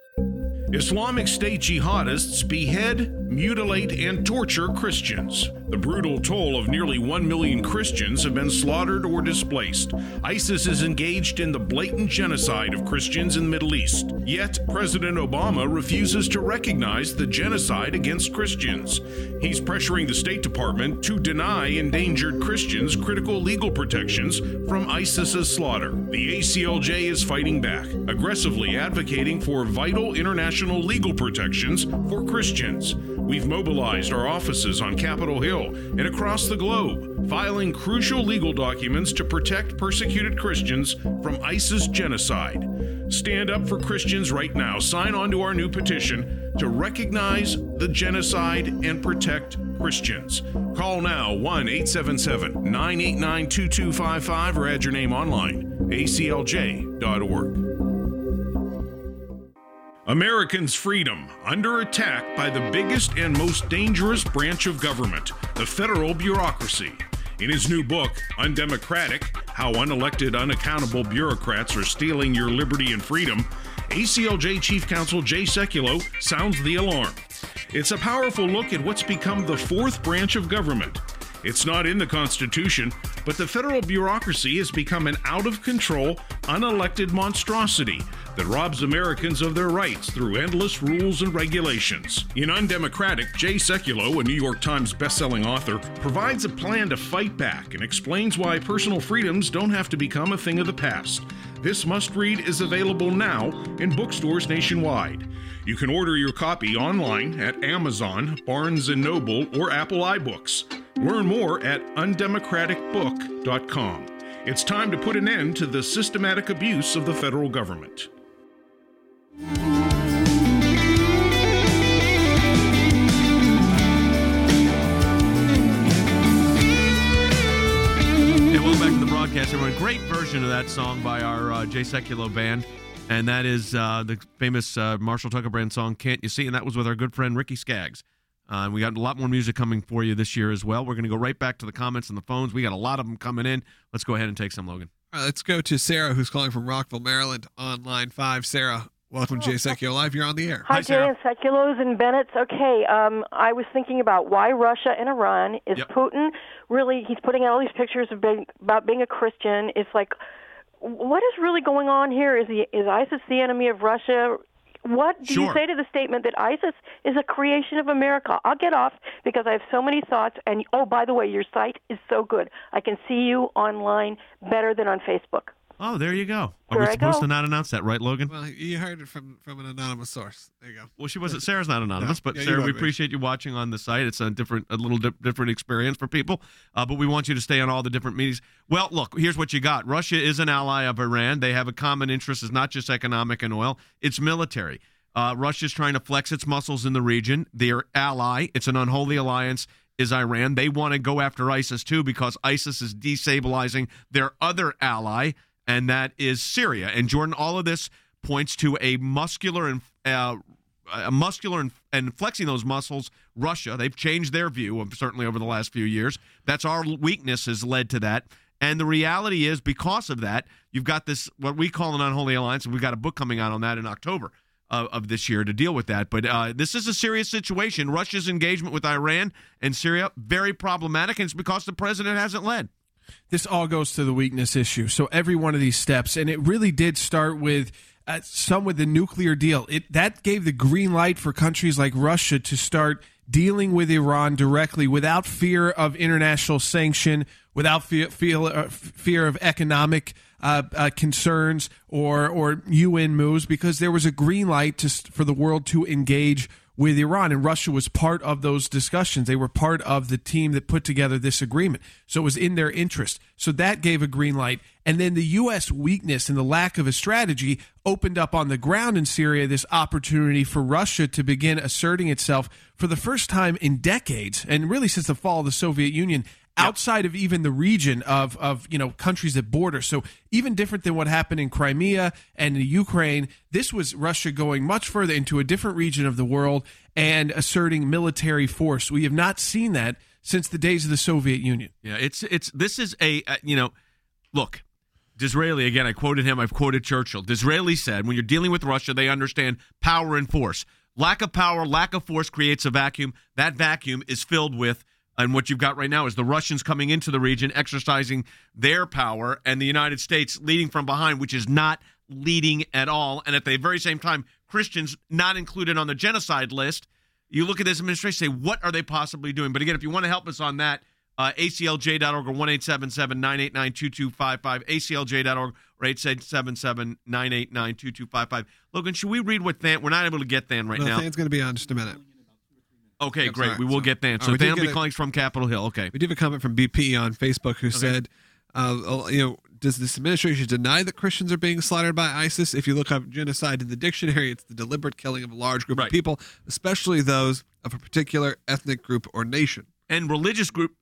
[SPEAKER 9] Islamic State jihadists behead, mutilate, and torture Christians. The brutal toll of nearly 1 million Christians have been slaughtered or displaced. ISIS is engaged in the blatant genocide of Christians in the Middle East. Yet, President Obama refuses to recognize the genocide against Christians. He's pressuring the State Department to deny endangered Christians critical legal protections from ISIS's slaughter. The ACLJ is fighting back, aggressively advocating for vital international legal protections for Christians. We've mobilized our offices on Capitol Hill and across the globe, filing crucial legal documents to protect persecuted Christians from ISIS genocide. Stand up for Christians right now. Sign on to our new petition to recognize the genocide and protect Christians. Call now 1-877-989-2255 or add your name online, aclj.org. Americans' freedom under attack by the biggest and most dangerous branch of government, the federal bureaucracy. In his new book, Undemocratic: How Unelected, Unaccountable Bureaucrats Are Stealing Your Liberty and Freedom, ACLJ Chief Counsel Jay Sekulow sounds the alarm. It's a powerful look at what's become the fourth branch of government. It's not in the Constitution, but the federal bureaucracy has become an out-of-control, unelected monstrosity that robs Americans of their rights through endless rules and regulations. In Undemocratic, Jay Sekulow, a New York Times bestselling author, provides a plan to fight back and explains why personal freedoms don't have to become a thing of the past. This must-read is available now in bookstores nationwide. You can order your copy online at Amazon, Barnes & Noble, or Apple iBooks. Learn more at undemocraticbook.com. It's time to put an end to the systematic abuse of the federal government.
[SPEAKER 1] And welcome back to the broadcast, everyone. Great version of that song by our Jay Sekulow band. And that is the famous Marshall Tucker Brand song, Can't You See? And that was with our good friend Ricky Skaggs. We got a lot more music coming for you this year as well. We're going to go right back to the comments and the phones. We got a lot of them coming in. Let's go ahead and take some, Logan.
[SPEAKER 8] All right, let's go to Sarah, who's calling from Rockville, Maryland, on line 5. Sarah, welcome to Jay Sekulow Live. You're on the air.
[SPEAKER 20] Hi, Jay and Sekulows and Bennett's. Okay, I was thinking about why Russia and Iran. Is Putin really, he's putting out all these pictures about being a Christian. It's like, what is really going on here? Is ISIS the enemy of Russia? What do you say to the statement that ISIS is a creation of America? I'll get off because I have so many thoughts. And, oh, by the way, your site is so good. I can see you online better than on Facebook.
[SPEAKER 1] Oh, there you go. Are we supposed to not announce that, right, Logan?
[SPEAKER 8] Well, you heard it from an anonymous source. There you go.
[SPEAKER 1] Well, she wasn't. Sarah's not anonymous, but Sarah, we appreciate you watching on the site. It's a little different experience for people, but we want you to stay on all the different meetings. Well, look, here's what you got. Russia is an ally of Iran. They have a common interest. It's not just economic and oil. It's military. Russia's trying to flex its muscles in the region. Their ally, it's an unholy alliance, is Iran. They want to go after ISIS, too, because ISIS is destabilizing their other ally, and that is Syria. And Jordan, all of this points to a muscular and flexing those muscles. Russia, they've changed their view, certainly over the last few years. That's our weakness has led to that. And the reality is, because of that, you've got this what we call an unholy alliance, and we've got a book coming out on that in October of this year to deal with that. But this is a serious situation. Russia's engagement with Iran and Syria, very problematic, and it's because the president hasn't led.
[SPEAKER 7] This all goes to the weakness issue. So every one of these steps, and it really did start with some with the nuclear deal. That gave the green light for countries like Russia to start dealing with Iran directly without fear of international sanction, without fear of economic concerns or UN moves, because there was a green light for the world to engage with Iran, and Russia was part of those discussions. They were part of the team that put together this agreement, so it was in their interest. So that gave a green light, and then the U.S. weakness and the lack of a strategy opened up on the ground in Syria this opportunity for Russia to begin asserting itself for the first time in decades, and really since the fall of the Soviet Union, outside of even the region of countries that border. So even different than what happened in Crimea and in Ukraine, this was Russia going much further into a different region of the world and asserting military force. We have not seen that since the days of the Soviet Union.
[SPEAKER 1] Yeah, this is look, Disraeli, again, I quoted him, I've quoted Churchill. Disraeli said, when you're dealing with Russia, they understand power and force. Lack of power, lack of force creates a vacuum. That vacuum is filled with And what you've got right now is the Russians coming into the region, exercising their power, and the United States leading from behind, which is not leading at all. And at the very same time, Christians not included on the genocide list. You look at this administration, say, what are they possibly doing? But again, if you want to help us on that, aclj.org or 1-877-989-2255, aclj.org or 877-989-2255. Logan, should we read what Than? We're not able to get Than now.
[SPEAKER 8] Than's going to be on just a minute.
[SPEAKER 1] Okay,
[SPEAKER 8] Yep,
[SPEAKER 1] great.
[SPEAKER 8] sorry.
[SPEAKER 1] We will get Than. So
[SPEAKER 8] we
[SPEAKER 1] Than
[SPEAKER 8] did
[SPEAKER 1] will be
[SPEAKER 8] get
[SPEAKER 1] calling from Capitol Hill. Okay.
[SPEAKER 8] We did have a comment from BP on Facebook who said, does this administration deny that Christians are being slaughtered by ISIS? If you look up genocide in the dictionary, it's the deliberate killing of a large group of people, especially those of a particular ethnic group or nation.
[SPEAKER 1] And religious groups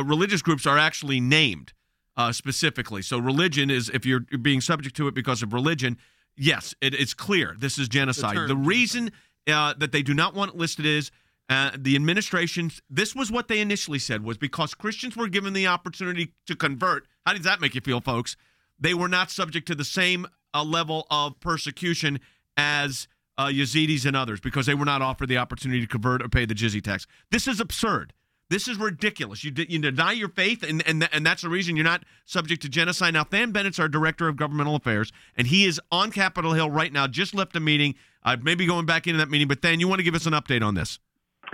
[SPEAKER 1] are actually named specifically. So religion is, if you're being subject to it because of religion, yes, it's clear this is genocide. The reason that they do not want it listed is the administration, this was what they initially said, was because Christians were given the opportunity to convert. How does that make you feel, folks? They were not subject to the same level of persecution as Yazidis and others because they were not offered the opportunity to convert or pay the jizya tax. This is absurd. This is ridiculous. You deny your faith, and that's the reason you're not subject to genocide. Now, Than Bennett's our Director of Governmental Affairs, and he is on Capitol Hill right now, just left a meeting. Maybe going back into that meeting. But, Than, you want to give us an update on this?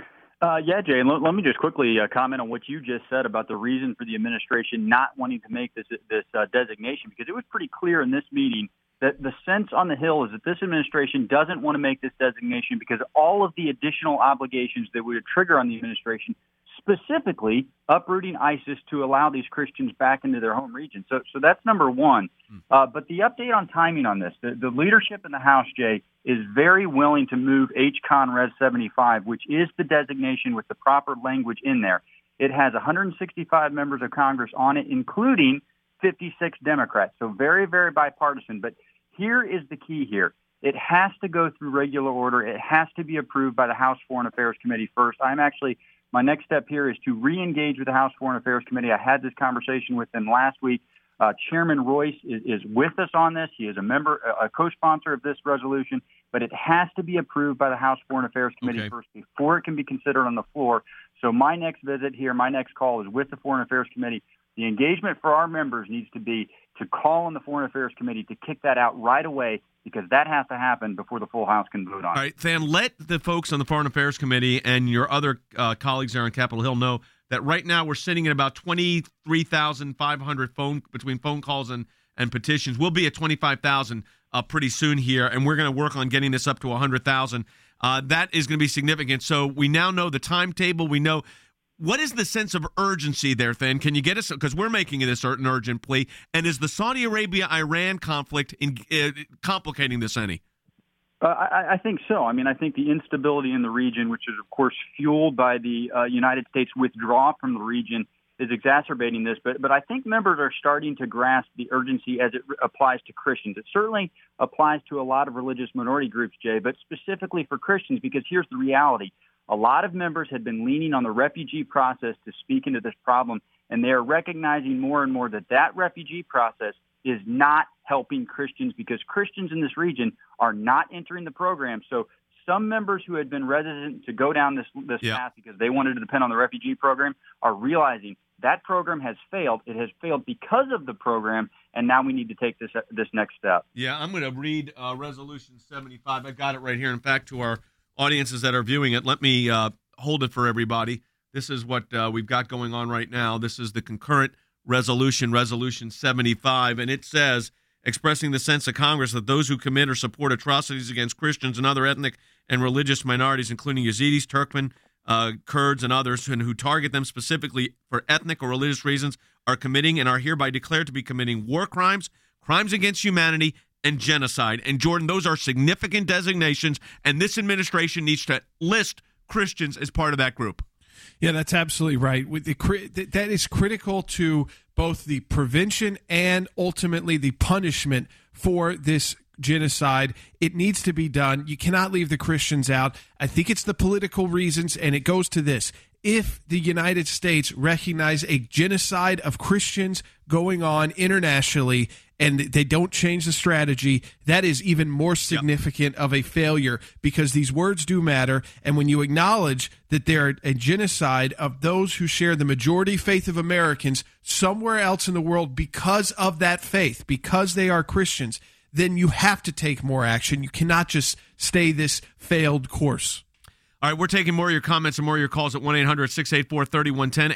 [SPEAKER 21] Yeah, Jay, and let me just quickly comment on what you just said about the reason for the administration not wanting to make this designation, because it was pretty clear in this meeting that the sense on the Hill is that this administration doesn't want to make this designation because all of the additional obligations that would trigger on the administration, specifically uprooting ISIS to allow these Christians back into their home region. So that's number one. But the update on timing on this, the leadership in the House, Jay, is very willing to move HCON Res 75, which is the designation with the proper language in there. It has 165 members of Congress on it, including 56 Democrats. So very, very bipartisan. But here is the key here. It has to go through regular order. It has to be approved by the House Foreign Affairs Committee first. My next step here is to re-engage with the House Foreign Affairs Committee. I had this conversation with them last week. Chairman Royce is with us on this. He is a co-sponsor of this resolution, but it has to be approved by the House Foreign Affairs Committee first before it can be considered on the floor. So my next visit here, my next call is with the Foreign Affairs Committee. The engagement for our members needs to be to call on the Foreign Affairs Committee to kick that out right away, because that has to happen before the full House can vote on it.
[SPEAKER 1] All right, Than, let the folks on the Foreign Affairs Committee and your other colleagues there on Capitol Hill know that right now we're sitting at about 23,500 between phone calls and petitions. We'll be at 25,000 pretty soon here, and we're going to work on getting this up to 100,000. That is going to be significant. So we now know the timetable. We know. What is the sense of urgency there, Than? Can you get us, because we're making this an urgent plea, and is the Saudi Arabia-Iran conflict complicating this any?
[SPEAKER 21] I think so. I mean, I think the instability in the region, which is, of course, fueled by the United States withdrawal from the region, is exacerbating this. But I think members are starting to grasp the urgency as it applies to Christians. It certainly applies to a lot of religious minority groups, Jay, but specifically for Christians, because here's the reality. A lot of members had been leaning on the refugee process to speak into this problem, and they are recognizing more and more that refugee process is not helping Christians, because Christians in this region are not entering the program. So some members who had been reticent to go down this path because they wanted to depend on the refugee program are realizing that program has failed. It has failed because of the program, and now we need to take this next step.
[SPEAKER 1] Yeah, I'm going to read Resolution 75. I got it right here. In fact, to our audiences that are viewing it, let me hold it for everybody. This is what we've got going on right now. This is the concurrent resolution, Resolution 75, and it says, expressing the sense of Congress that those who commit or support atrocities against Christians and other ethnic and religious minorities, including Yazidis, Turkmen, Kurds, and others, and who target them specifically for ethnic or religious reasons, are committing and are hereby declared to be committing war crimes, crimes against humanity, and genocide. And Jordan, those are significant designations, and this administration needs to list Christians as part of that group.
[SPEAKER 7] Yeah, that's absolutely right. That is critical to both the prevention and ultimately the punishment for this genocide. It needs to be done. You cannot leave the Christians out. I think it's the political reasons, and it goes to this. if the United States recognize a genocide of Christians going on internationally and they don't change the strategy, that is even more significant of a failure, because these words do matter. And when you acknowledge that they're a genocide of those who share the majority faith of Americans somewhere else in the world because of that faith, because they are Christians, then you have to take more action. You cannot just stay this failed course.
[SPEAKER 1] All right, we're taking more of your comments and more of your calls at 1-800-684-3110,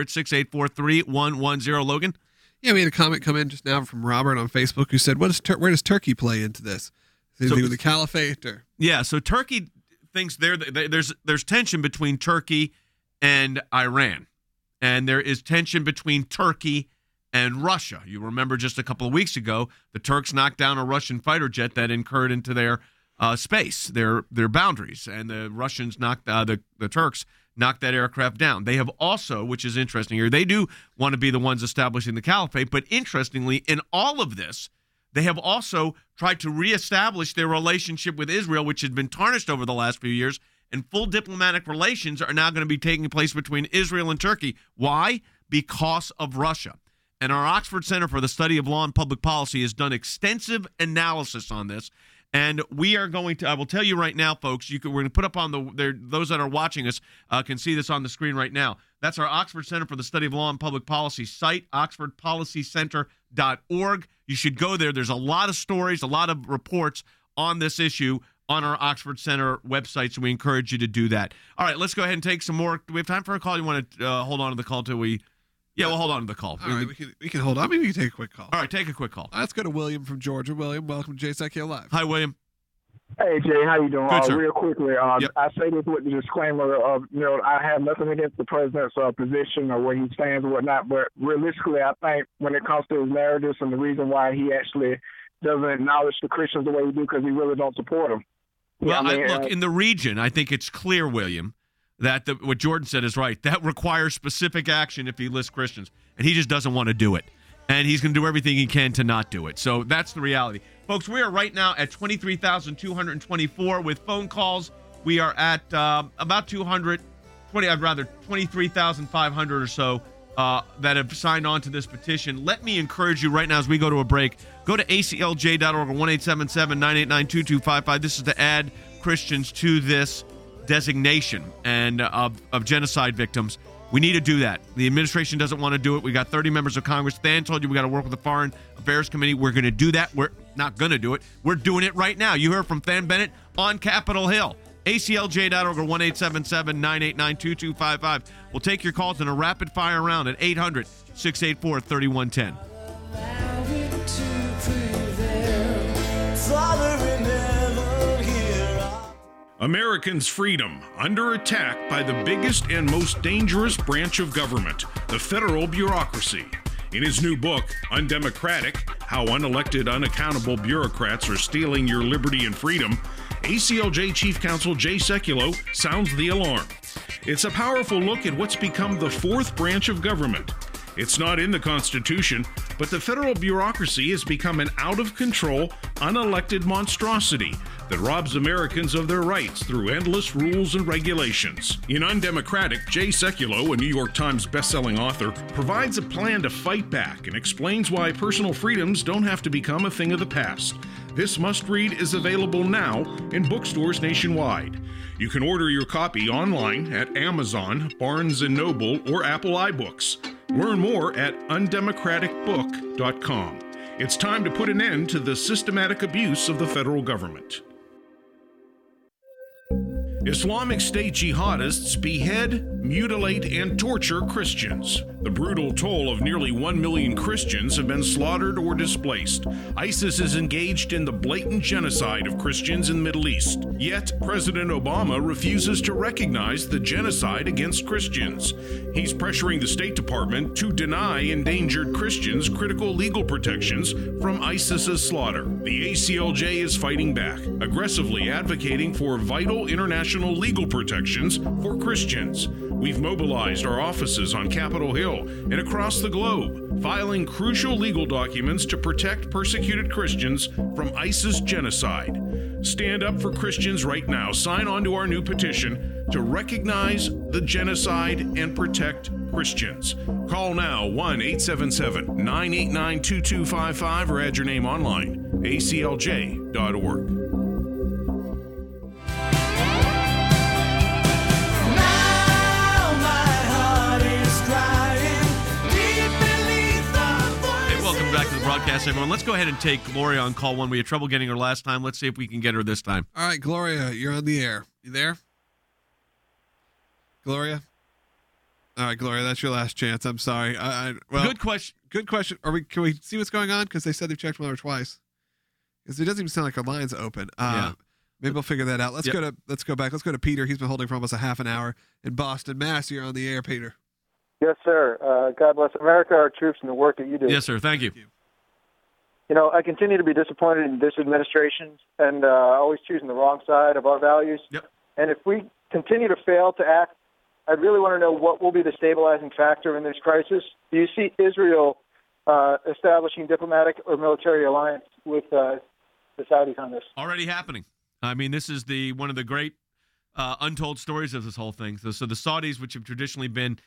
[SPEAKER 1] 800-684-3110. Logan?
[SPEAKER 8] Yeah, we had a comment come in just now from Robert on Facebook who said, where does Turkey play into this? Is it with the caliphate? Or?
[SPEAKER 1] Yeah, so Turkey thinks there's tension between Turkey and Iran, and there is tension between Turkey and Russia. You remember just a couple of weeks ago, the Turks knocked down a Russian fighter jet that incurred into their space, their boundaries, and the Russians knocked the Turks knocked that aircraft down. They have also, which is interesting here, they do want to be the ones establishing the caliphate, but interestingly, in all of this, they have also tried to reestablish their relationship with Israel, which has been tarnished over the last few years, and full diplomatic relations are now going to be taking place between Israel and Turkey. Why? Because of Russia. And our Oxford Center for the Study of Law and Public Policy has done extensive analysis on this. And we are going to, I will tell you right now, folks, we're going to put up on those that are watching us can see this on the screen right now. That's our Oxford Center for the Study of Law and Public Policy site, oxfordpolicycenter.org. You should go there. There's a lot of stories, a lot of reports on this issue on our Oxford Center website, so we encourage you to do that. All right, let's go ahead and take some more. Do we have time for a call? You want to hold on to the call till we... Yeah, we'll hold on to the call.
[SPEAKER 8] All right, we can hold on. Maybe we can take a quick call.
[SPEAKER 1] All right, take a quick call.
[SPEAKER 8] Let's go to William from Georgia. William, welcome to Jay Sekulow Live.
[SPEAKER 1] Hi, William.
[SPEAKER 3] Hey, Jay, how you doing?
[SPEAKER 1] Good, sir.
[SPEAKER 3] Real quickly,
[SPEAKER 1] Yep.
[SPEAKER 3] I say this with the disclaimer of, I have nothing against the president's position or where he stands or whatnot, but realistically, I think when it comes to his narratives and the reason why he actually doesn't acknowledge the Christians the way he do, because he really don't support them.
[SPEAKER 1] Well, look, in the region, I think it's clear, William, that what Jordan said is right. That requires specific action if he lists Christians, and he just doesn't want to do it. And he's going to do everything he can to not do it. So that's the reality. Folks, we are right now at 23,224 with phone calls. We are at about 23,500 or so that have signed on to this petition. Let me encourage you right now as we go to a break, go to aclj.org or 1-877-989-2255. This is to add Christians to this designation and of genocide victims. We need to do that. The administration doesn't want to do it. We got 30 members of Congress. Than told you we got to work with the Foreign Affairs Committee. We're going to do that. We're not going to do it. We're doing it right now. You heard from Than Bennett on Capitol Hill. ACLJ.org or 1-877-989-2255. We'll take your calls in a rapid fire round at 800-684-3110.
[SPEAKER 9] Americans' freedom under attack by the biggest and most dangerous branch of government, the federal bureaucracy. In his new book, Undemocratic: How Unelected, Unaccountable Bureaucrats Are Stealing Your Liberty and Freedom, ACLJ Chief Counsel Jay Sekulow sounds the alarm. It's a powerful look at what's become the fourth branch of government. It's not in the Constitution, but the federal bureaucracy has become an out-of-control, unelected monstrosity that robs Americans of their rights through endless rules and regulations. In Undemocratic, Jay Sekulow, a New York Times bestselling author, provides a plan to fight back and explains why personal freedoms don't have to become a thing of the past. This must-read is available now in bookstores nationwide. You can order your copy online at Amazon, Barnes & Noble, or Apple iBooks. Learn more at undemocraticbook.com. It's time to put an end to the systematic abuse of the federal government. Islamic State jihadists behead, mutilate, and torture Christians. The brutal toll of nearly 1 million Christians have been slaughtered or displaced. ISIS is engaged in the blatant genocide of Christians in the Middle East. Yet, President Obama refuses to recognize the genocide against Christians. He's pressuring the State Department to deny endangered Christians critical legal protections from ISIS's slaughter. The ACLJ is fighting back, aggressively advocating for vital international legal protections for Christians. We've mobilized our offices on Capitol Hill Israel and across the globe, filing crucial legal documents to protect persecuted Christians from ISIS genocide. Stand up for Christians right now. Sign on to our new petition to recognize the genocide and protect Christians. Call now 1-877-989-2255 or add your name online, aclj.org.
[SPEAKER 1] Back to the broadcast, everyone. Let's go ahead and take Gloria on call one. We had trouble getting her last time. Let's see if we can get her this time.
[SPEAKER 8] All right, Gloria, you're on the air. You there? Gloria? All right, Gloria, that's your last chance. I'm sorry. Well,
[SPEAKER 1] good question.
[SPEAKER 8] Good question. Can we see what's going on? Because they said they've checked one or twice. Because it doesn't even sound like our line's open. Maybe we'll figure that out. Let's go back. Let's go to Peter. He's been holding for almost a half an hour in Boston, Mass. You're on the air, Peter.
[SPEAKER 6] Yes, sir. God bless America, our troops, and the work that you do.
[SPEAKER 1] Yes, sir. Thank you.
[SPEAKER 6] You know, I continue to be disappointed in this administration and always choosing the wrong side of our values.
[SPEAKER 1] Yep.
[SPEAKER 6] And if we continue to fail to act, I really want to know what will be the stabilizing factor in this crisis. Do you see Israel establishing diplomatic or military alliance with the Saudis on this?
[SPEAKER 1] Already happening. I mean, this is one of the great untold stories of this whole thing. So the Saudis, which have traditionally been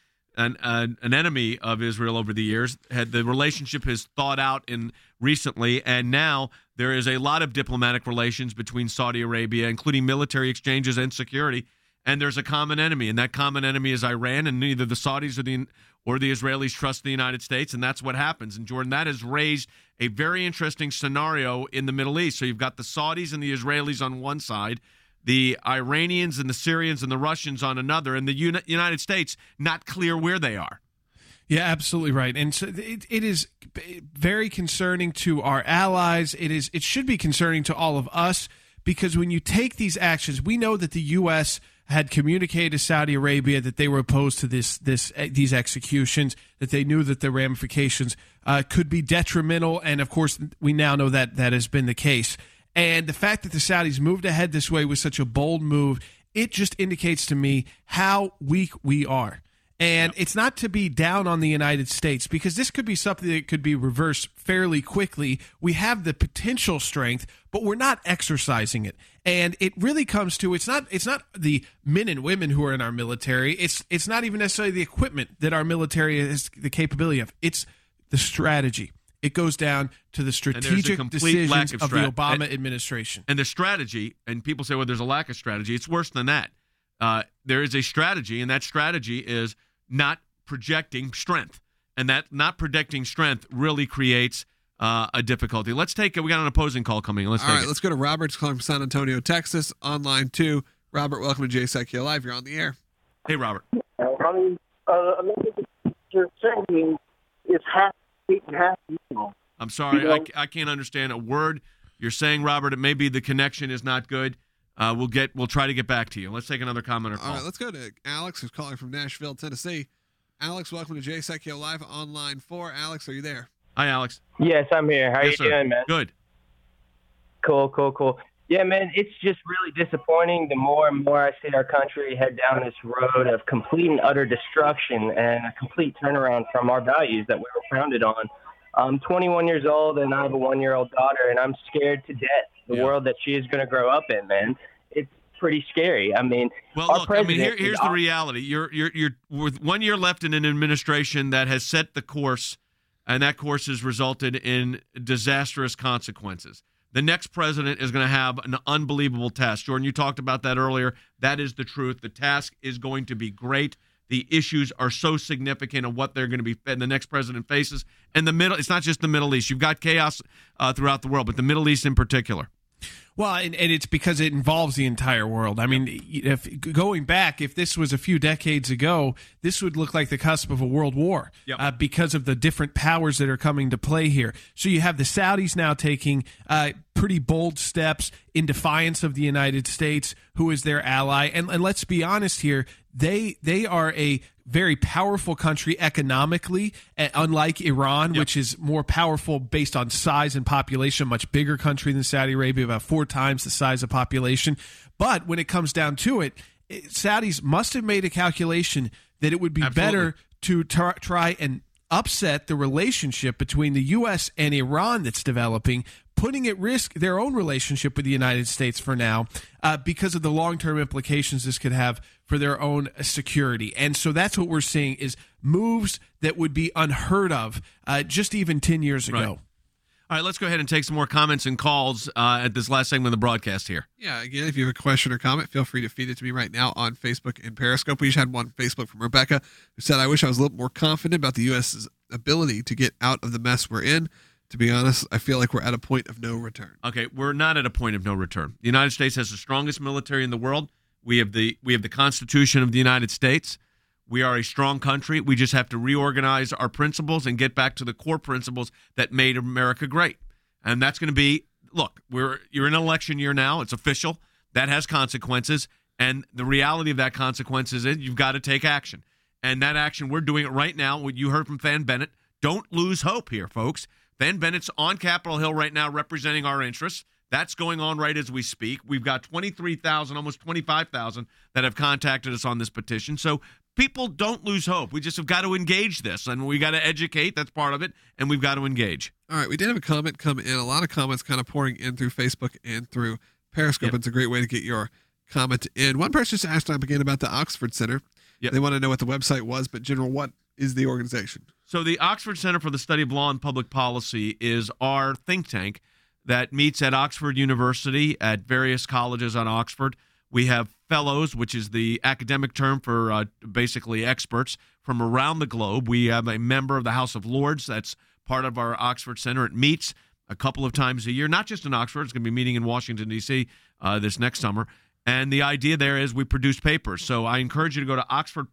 [SPEAKER 1] an enemy of Israel over the years, the relationship has thawed out recently, and now there is a lot of diplomatic relations between Saudi Arabia, including military exchanges and security, and there's a common enemy, and that common enemy is Iran, and neither the Saudis or the Israelis trust the United States, and that's what happens. And Jordan, that has raised a very interesting scenario in the Middle East. So you've got the Saudis and the Israelis on one side, the Iranians and the Syrians and the Russians on another, and the United States not clear where they are.
[SPEAKER 7] Yeah, absolutely right. And so it is very concerning to our allies. It should be concerning to all of us, because when you take these actions, we know that the U.S. had communicated to Saudi Arabia that they were opposed to these executions, that they knew that the ramifications could be detrimental, and of course we now know that that has been the case. And the fact that the Saudis moved ahead this way with such a bold move, it just indicates to me how weak we are. And it's not to be down on the United States, because this could be something that could be reversed fairly quickly. We have the potential strength, but we're not exercising it. And it really comes to, it's not the men and women who are in our military. It's not even necessarily the equipment that our military has the capability of. It's the strategy. It goes down to the strategic decisions of the Obama administration.
[SPEAKER 1] And the strategy, and people say, well, there's a lack of strategy. It's worse than that. There is a strategy, and that strategy is not projecting strength. And that not projecting strength really creates a difficulty. Let's take it. We got an opposing call coming in. Let's
[SPEAKER 8] go to Robert calling from San Antonio, Texas, online too. Robert, welcome to JSEC Live. You're on the air.
[SPEAKER 1] Hey, Robert.
[SPEAKER 6] You're saying it's half.
[SPEAKER 1] I'm sorry, I can't understand a word you're saying, Robert. It may be the connection is not good. We'll try to get back to you. Let's take another comment or call.
[SPEAKER 8] All right, let's go to Alex, who's calling from Nashville, Tennessee. Alex, welcome to JSEC Live on line 4. Alex, are you there?
[SPEAKER 1] Hi, Alex.
[SPEAKER 22] Yes, I'm here. How are you doing, man?
[SPEAKER 1] Good.
[SPEAKER 22] Cool. Yeah, man, it's just really disappointing. The more and more I see our country head down this road of complete and utter destruction and a complete turnaround from our values that we were founded on. I'm 21 years old, and I have a 1-year-old daughter, and I'm scared to death the world that she is going to grow up in, man. It's pretty scary. I mean,
[SPEAKER 1] here's the reality. You're with 1 year left in an administration that has set the course, and that course has resulted in disastrous consequences. The next president is going to have an unbelievable task. Jordan, you talked about that earlier. That is the truth. The task is going to be great. The issues are so significant of what they're going to be, and the next president faces. And it's not just the Middle East. You've got chaos throughout the world, but the Middle East in particular.
[SPEAKER 7] Well, and it's because it involves the entire world. I mean, going back, if this was a few decades ago, this would look like the cusp of a world war because of the different powers that are coming to play here. So you have the Saudis now taking pretty bold steps in defiance of the United States, who is their ally. And let's be honest here, they are a very powerful country economically, unlike Iran, which is more powerful based on size and population, a much bigger country than Saudi Arabia, about 4 times the size of population. But when it comes down to it, Saudis must have made a calculation that it would be better to try and upset the relationship between the U.S. and Iran that's developing, putting at risk their own relationship with the United States for now because of the long-term implications this could have for their own security. And so that's what we're seeing is moves that would be unheard of just even 10 years ago.
[SPEAKER 1] Right. All right, let's go ahead and take some more comments and calls at this last segment of the broadcast here.
[SPEAKER 8] Yeah, again, if you have a question or comment, feel free to feed it to me right now on Facebook and Periscope. We just had one on Facebook from Rebecca who said, I wish I was a little more confident about the U.S.'s ability to get out of the mess we're in. To be honest, I feel like we're at a point of no return.
[SPEAKER 1] Okay, we're not at a point of no return. The United States has the strongest military in the world. We have the Constitution of the United States. We are a strong country. We just have to reorganize our principles and get back to the core principles that made America great. And that's going to be, look, you're in an election year now. It's official. That has consequences. And the reality of that consequence is you've got to take action. And that action, we're doing it right now. What you heard from Fan Bennett, don't lose hope here, folks. Fan Bennett's on Capitol Hill right now representing our interests. That's going on right as we speak. We've got 23,000, almost 25,000 that have contacted us on this petition. So people don't lose hope. We just have got to engage this, and we got to educate. That's part of it, and we've got to engage.
[SPEAKER 8] All right, we did have a comment come in. A lot of comments kind of pouring in through Facebook and through Periscope. Yep. It's a great way to get your comment in. One person just asked again about the Oxford Center. Yep. They want to know what the website was, but General, what is the organization?
[SPEAKER 1] So the Oxford Center for the Study of Law and Public Policy is our think tank that meets at Oxford University at various colleges on Oxford. We have fellows, which is the academic term for basically experts from around the globe. We have a member of the House of Lords that's part of our Oxford Center. It meets a couple of times a year, not just in Oxford. It's going to be meeting in Washington, D.C. This next summer. And the idea there is we produce papers. So I encourage you to go to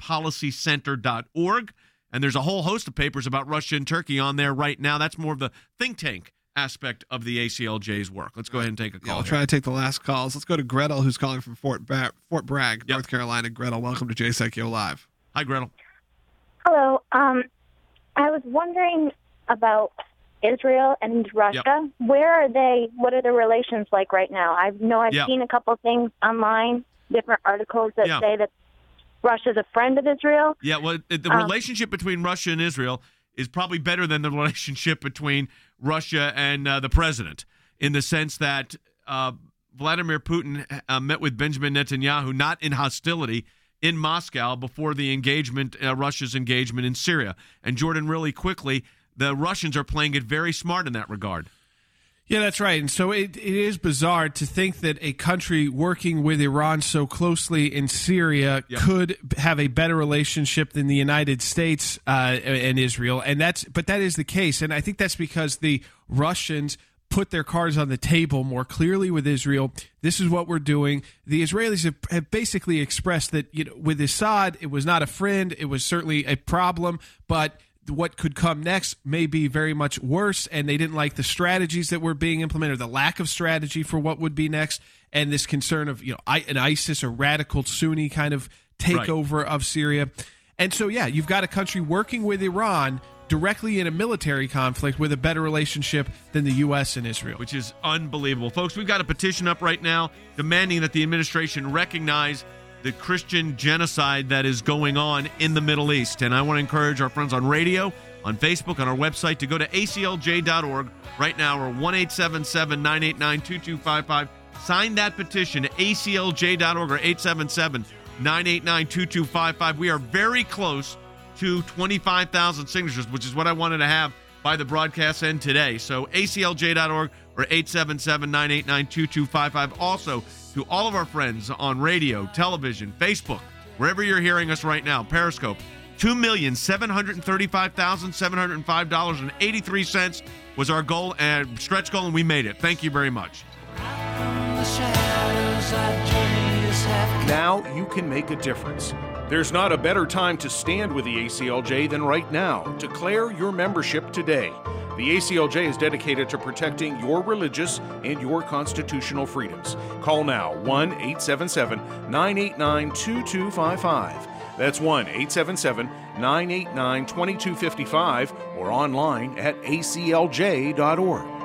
[SPEAKER 1] oxfordpolicycenter.org. And there's a whole host of papers about Russia and Turkey on there right now. That's more of the think tank aspect of the ACLJ's work. Let's go ahead and take a call.
[SPEAKER 8] Yeah, I'll try to take the last calls. Let's go to Gretel, who's calling from Fort Bragg, North Carolina. Gretel, welcome to JSECO Live.
[SPEAKER 1] Hi, Gretel.
[SPEAKER 2] Hello. I was wondering about Israel and Russia.
[SPEAKER 1] Yep.
[SPEAKER 2] Where are they? What are the relations like right now? I've seen a couple things online, different articles that say that Russia's a friend of Israel.
[SPEAKER 1] Yeah, well, the relationship between Russia and Israel is probably better than the relationship between Russia and the president, in the sense that Vladimir Putin met with Benjamin Netanyahu, not in hostility, in Moscow before the engagement, Russia's engagement in Syria. And Jordan, really quickly, the Russians are playing it very smart in that regard.
[SPEAKER 7] Yeah, that's right. And so it is bizarre to think that a country working with Iran so closely in Syria could have a better relationship than the United States and Israel. But that is the case. And I think that's because the Russians put their cards on the table more clearly with Israel. This is what we're doing. The Israelis have basically expressed that, with Assad, it was not a friend. It was certainly a problem, but what could come next may be very much worse, and they didn't like the strategies that were being implemented, the lack of strategy for what would be next, and this concern of an ISIS or radical Sunni kind of takeover of Syria. And so, you've got a country working with Iran directly in a military conflict with a better relationship than the U.S. and Israel.
[SPEAKER 1] Which is unbelievable. Folks, we've got a petition up right now demanding that the administration recognize the Christian genocide that is going on in the Middle East. And I want to encourage our friends on radio, on Facebook, on our website to go to aclj.org right now, or 1-877-989-2255. Sign that petition at aclj.org or 877-989-2255. We are very close to 25,000 signatures, which is what I wanted to have by the broadcast end today. So aclj.org or 877-989-2255. Also, to all of our friends on radio, television, Facebook, wherever you're hearing us right now, Periscope, $2,735,705.83 was our goal and stretch goal, and we made it. Thank you very much.
[SPEAKER 9] Now you can make a difference. There's not a better time to stand with the ACLJ than right now. Declare your membership today. The ACLJ is dedicated to protecting your religious and your constitutional freedoms. Call now 1-877-989-2255. That's 1-877-989-2255 or online at aclj.org.